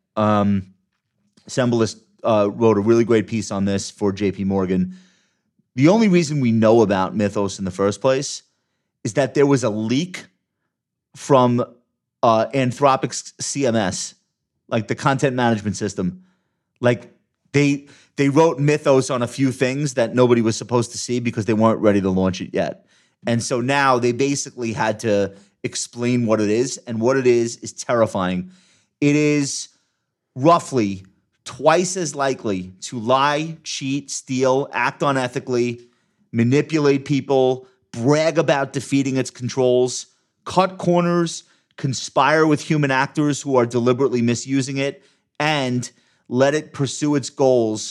Sembilis wrote a really great piece on this for JP Morgan. The only reason we know about Mythos in the first place is that there was a leak from Anthropic's CMS, like the content management system. Like they wrote Mythos on a few things that nobody was supposed to see because they weren't ready to launch it yet. And so now they basically had to explain what it is, and what it is terrifying. It is roughly twice as likely to lie, cheat, steal, act unethically, manipulate people, brag about defeating its controls, cut corners, conspire with human actors who are deliberately misusing it, and let it pursue its goals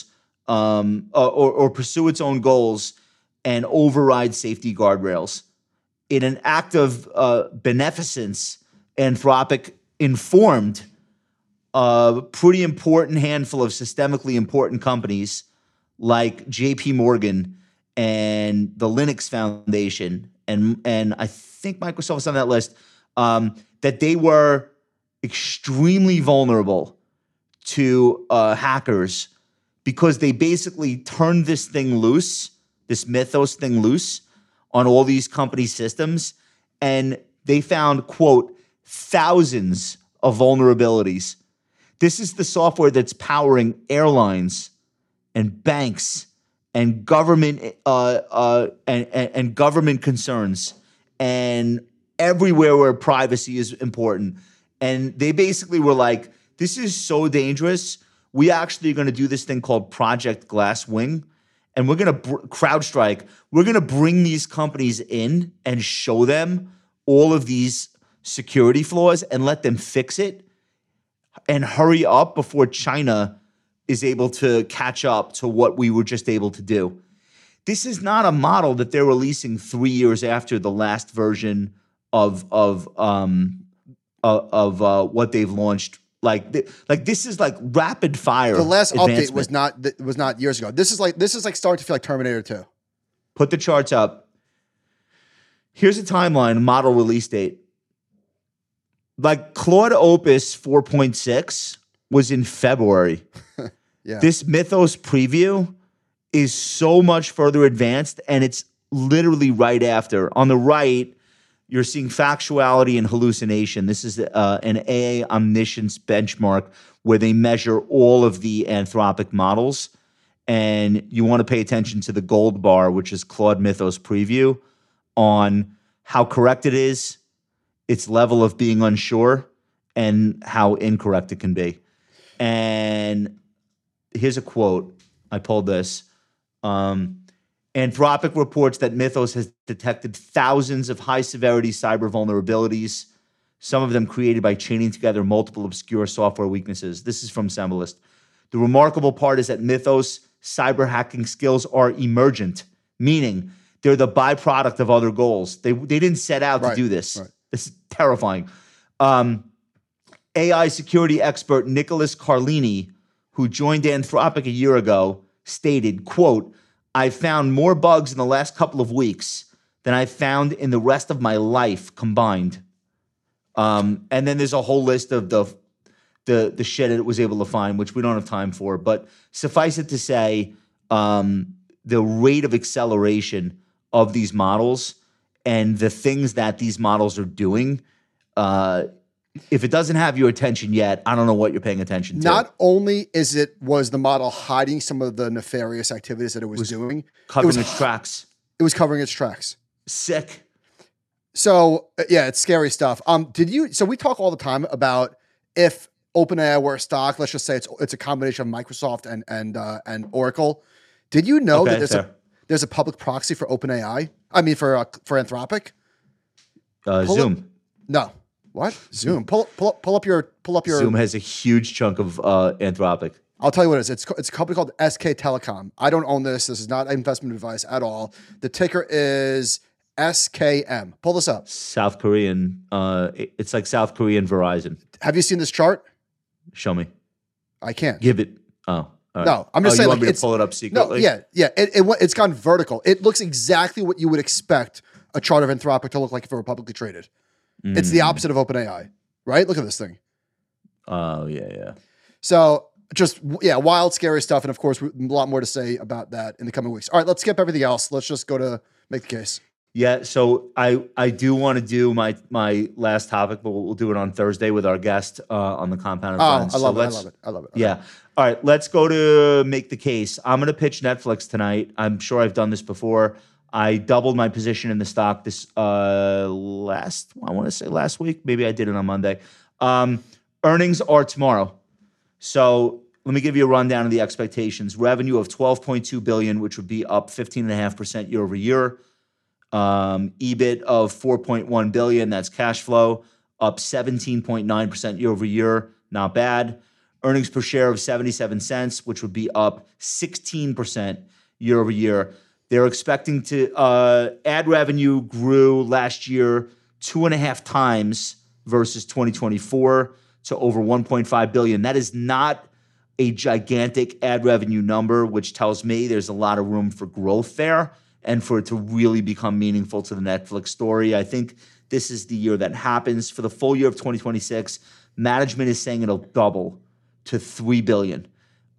or pursue its own goals and override safety guardrails. In an act of beneficence, Anthropic informed a pretty important handful of systemically important companies like JP Morgan and the Linux Foundation, and I think Microsoft is on that list, that they were extremely vulnerable to hackers because they basically turned this thing loose, this Mythos thing loose on all these company systems, and they found, quote, thousands of vulnerabilities. This is the software that's powering airlines and banks and government and government concerns and everywhere where privacy is important. And they basically were like, this is so dangerous. We actually are going to do this thing called Project Glasswing, and we're going to CrowdStrike. We're going to bring these companies in and show them all of these security flaws and let them fix it and hurry up before China is able to catch up to what we were just able to do. This is not a model that they're releasing 3 years after the last version of what they've launched. Like this is like rapid fire. The last update was not years ago. This is like starting to feel like Terminator 2. Put the charts up. Here's a timeline, model release date. Like Claude Opus 4.6 was in February. Yeah. This Mythos preview is so much further advanced, and it's literally right after. On the right, you're seeing factuality and hallucination. This is an AA omniscience benchmark where they measure all of the Anthropic models. And you want to pay attention to the gold bar, which is Claude Mythos preview, on how correct it is, its level of being unsure, and how incorrect it can be. And here's a quote. I pulled this. Anthropic reports that Mythos has detected thousands of high-severity cyber vulnerabilities, some of them created by chaining together multiple obscure software weaknesses. This is from Sembilis. The remarkable part is that Mythos cyber hacking skills are emergent, meaning they're the byproduct of other goals. They didn't set out to do this. Right. This is terrifying. AI security expert Nicholas Carlini, who joined Anthropic a year ago, stated, quote, "I found more bugs in the last couple of weeks than I found in the rest of my life combined." And then there's a whole list of the shit it was able to find, which we don't have time for. But suffice it to say, the rate of acceleration of these models and the things that these models are doing, if it doesn't have your attention yet, I don't know what you're paying attention to. Not only was the model hiding some of the nefarious activities that it was doing, covering its tracks. It was covering its tracks. Sick. So yeah, it's scary stuff. So we talk all the time about if OpenAI were a stock, let's just say it's a combination of Microsoft and Oracle. Did you know that there's a public proxy for OpenAI. I mean, for Anthropic. Zoom. No. What? Zoom. Pull up your. Zoom has a huge chunk of Anthropic. I'll tell you what it is. It's a company called SK Telecom. I don't own this. This is not investment advice at all. The ticker is SKM. Pull this up. South Korean. It's like South Korean Verizon. Have you seen this chart? Show me. I can't. Give it. Oh. All right. No, I'm just saying. You want like, me to pull it up secretly? No, yeah. It's gone vertical. It looks exactly what you would expect a chart of Anthropic to look like if it were publicly traded. It's the opposite of OpenAI, right? Look at this thing. Oh, yeah. So just, wild, scary stuff. And of course, a lot more to say about that in the coming weeks. All right, let's skip everything else. Let's just go to make the case. Yeah, so I do want to do my last topic, but we'll do it on Thursday with our guest on the Compounded Friends. I love it. Okay. Yeah. All right, let's go to make the case. I'm going to pitch Netflix tonight. I'm sure I've done this before. I doubled my position in the stock this last week. Maybe I did it on Monday. Earnings are tomorrow. So let me give you a rundown of the expectations. Revenue of $12.2 billion, which would be up 15.5% year over year. EBIT of $4.1 billion, that's cash flow, up 17.9% year over year. Not bad. Earnings per share of 77 cents, which would be up 16% year over year. They're expecting to ad revenue grew last year 2.5 times versus 2024 to over $1.5 billion. That is not a gigantic ad revenue number, which tells me there's a lot of room for growth there and for it to really become meaningful to the Netflix story. I think this is the year that happens. For the full year of 2026, management is saying it'll double to $3 billion.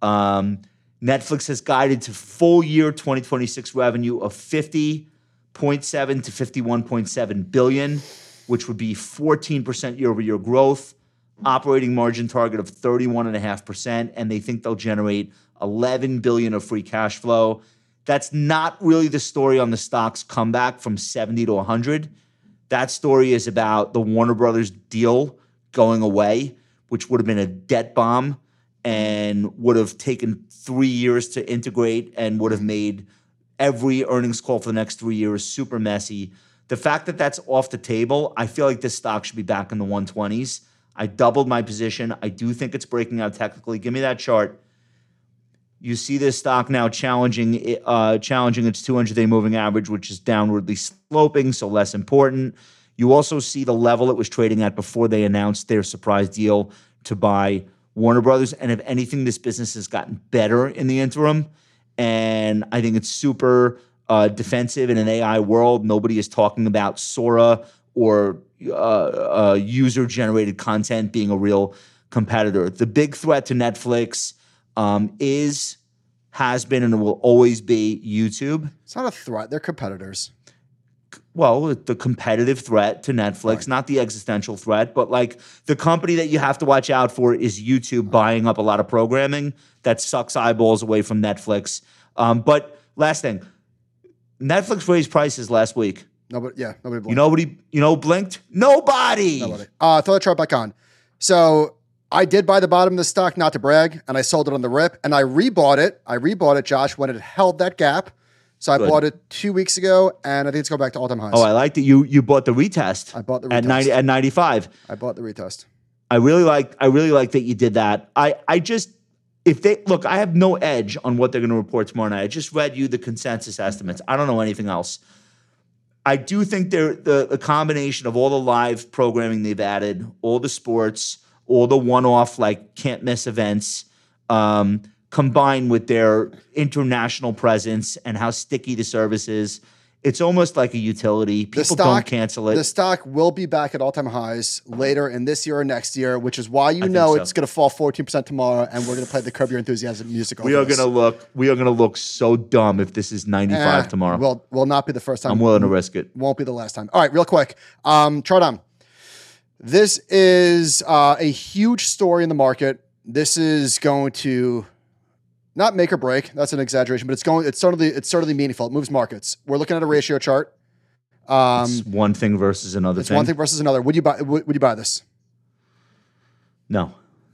Netflix has guided to full year 2026 revenue of $50.7 to $51.7 billion, which would be 14% year-over-year growth, operating margin target of 31.5%, and they think they'll generate $11 billion of free cash flow. That's not really the story on the stock's comeback from 70 to 100. That story is about the Warner Brothers deal going away, which would have been a debt bomb and would have taken 3 years to integrate and would have made every earnings call for the next 3 years super messy. The fact that that's off the table, I feel like this stock should be back in the 120s. I doubled my position. I do think it's breaking out technically. Give me that chart. You see this stock now challenging its 200-day moving average, which is downwardly sloping, so less important. You also see the level it was trading at before they announced their surprise deal to buy Warner Brothers. And if anything, this business has gotten better in the interim. And I think it's super defensive in an AI world. Nobody is talking about Sora or user-generated content being a real competitor. The big threat to Netflix has been, and will always be YouTube. It's not a threat. They're competitors. Well, the competitive threat to Netflix, right. Not the existential threat, but like the company that you have to watch out for is YouTube buying up a lot of programming that sucks eyeballs away from Netflix. But last thing, Netflix raised prices last week. Nobody blinked. Blinked? Nobody. Throw the chart back on. So I did buy the bottom of the stock, not to brag, and I sold it on the rip, and I rebought it, Josh, when it held that gap. So I bought it 2 weeks ago, and I think it's going back to all-time highs. Oh, I like that you bought the retest. I bought the retest at 95. I bought the retest. I really like that you did that. I have no edge on what they're going to report tomorrow night. I just read you the consensus estimates. I don't know anything else. I do think the combination of all the live programming they've added, all the sports, all the one-off like can't miss events, combined with their international presence and how sticky the service is, it's almost like a utility. People don't cancel it. The stock will be back at all-time highs later in this year or next year, which is why it's going to fall 14% tomorrow, and we're going to play the Curb Your Enthusiasm music. We are going to look so dumb if this is 95 tomorrow. Will not be the first time. I'm willing to risk it. Won't be the last time. All right, real quick. Chart on. This is a huge story in the market. This is going to not make or break. That's an exaggeration, but it's certainly meaningful. It moves markets. We're looking at a ratio chart. It's one thing versus another thing. It's one thing versus another. Would you buy this? No.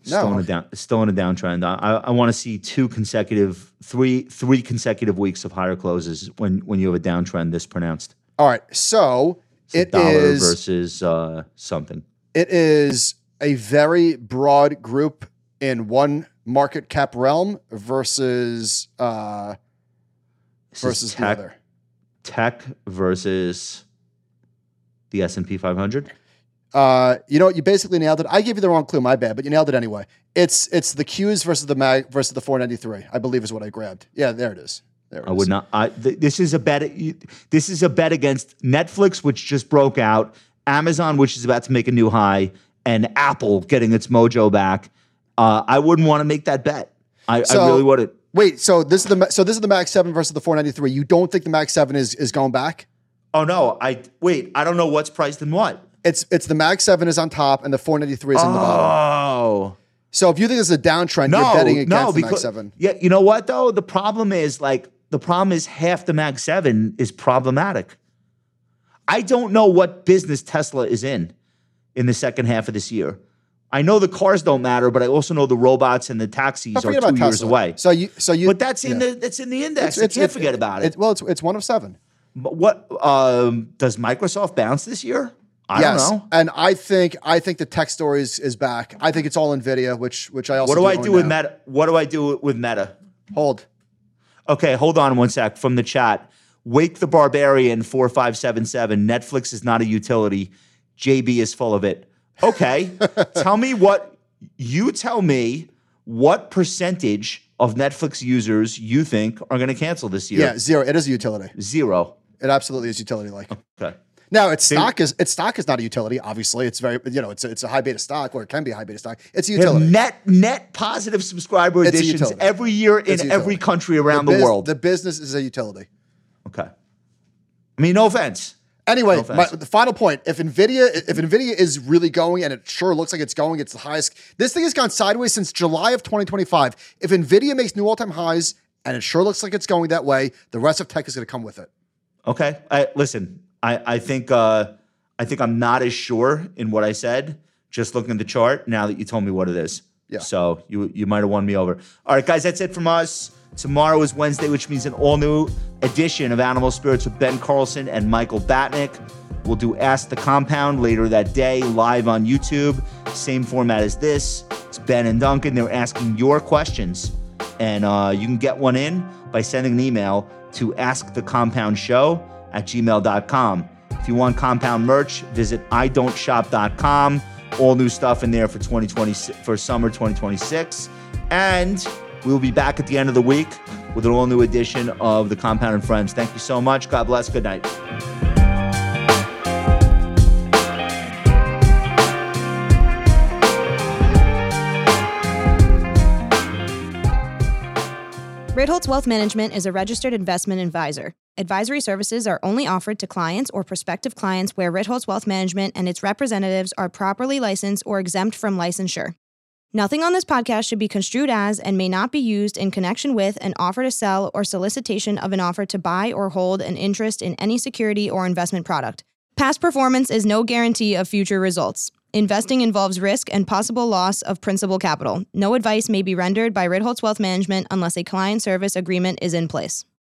Still in a downtrend. I want to see three consecutive weeks of higher closes when you have a downtrend this pronounced. All right, so it dollar is versus something. It is a very broad group in one market cap realm versus the other. Tech versus the S&P 500. You basically nailed it. I gave you the wrong clue, my bad, but you nailed it anyway. It's the Qs versus the MAG versus the 493, I believe is what I grabbed. Yeah, there it is. Would not. This is a bet. This is a bet against Netflix, which just broke out, Amazon, which is about to make a new high, and Apple getting its mojo back. I wouldn't want to make that bet. I really wouldn't. Wait, so this is the Mag 7 versus the 493. You don't think the Mag 7 is going back? Oh no! I don't know what's priced in what. It's the Mag 7 is on top and the 493 is on the bottom. Oh. So if you think it's a downtrend, you're betting against the Mag 7. Yeah, you know what though? The problem is half the Mag 7 is problematic. I don't know what business Tesla is in the second half of this year. I know the cars don't matter, but I also know the robots and the taxis are 2 years away. So you. But that's in the index. You can't forget about it. It's one of 7. But what does Microsoft bounce this year? I don't know. And I think the tech story is back. I think it's all NVIDIA, which I also. What do I do with Meta? What do I do with Meta? Hold. Okay, hold on one sec. From the chat, Wake the Barbarian 4577. Netflix is not a utility. JB is full of it. Okay, tell me what percentage of Netflix users you think are going to cancel this year? Yeah, 0. It is a utility. 0. It absolutely is utility-like. Okay. Now, its stock is not a utility. Obviously, it's very it's a high beta stock, or it can be a high beta stock. It's a utility. Net positive subscriber additions every year in every country around the world. The business is a utility. Okay. I mean, no offense. Anyway, the final point: if Nvidia is really going, and it sure looks like it's going, it's the highest. This thing has gone sideways since July of 2025. If Nvidia makes new all-time highs, and it sure looks like it's going that way, the rest of tech is going to come with it. Okay. Listen. I think I'm not as sure in what I said just looking at the chart now that you told me what it is. Yeah. So you might have won me over. All right, guys, that's it from us. Tomorrow is Wednesday, which means an all-new edition of Animal Spirits with Ben Carlson and Michael Batnick. We'll do Ask the Compound later that day, live on YouTube. Same format as this. It's Ben and Duncan. They're asking your questions. And you can get one in by sending an email to askthecompoundshow@gmail.com. If you want Compound merch, visit idon'tshop.com. All new stuff in there for summer 2026. And we'll be back at the end of the week with an all new edition of The Compound and Friends. Thank you so much. God bless. Good night. Ritholtz Wealth Management is a registered investment advisor. Advisory services are only offered to clients or prospective clients where Ritholtz Wealth Management and its representatives are properly licensed or exempt from licensure. Nothing on this podcast should be construed as and may not be used in connection with an offer to sell or solicitation of an offer to buy or hold an interest in any security or investment product. Past performance is no guarantee of future results. Investing involves risk and possible loss of principal capital. No advice may be rendered by Ritholtz Wealth Management unless a client service agreement is in place.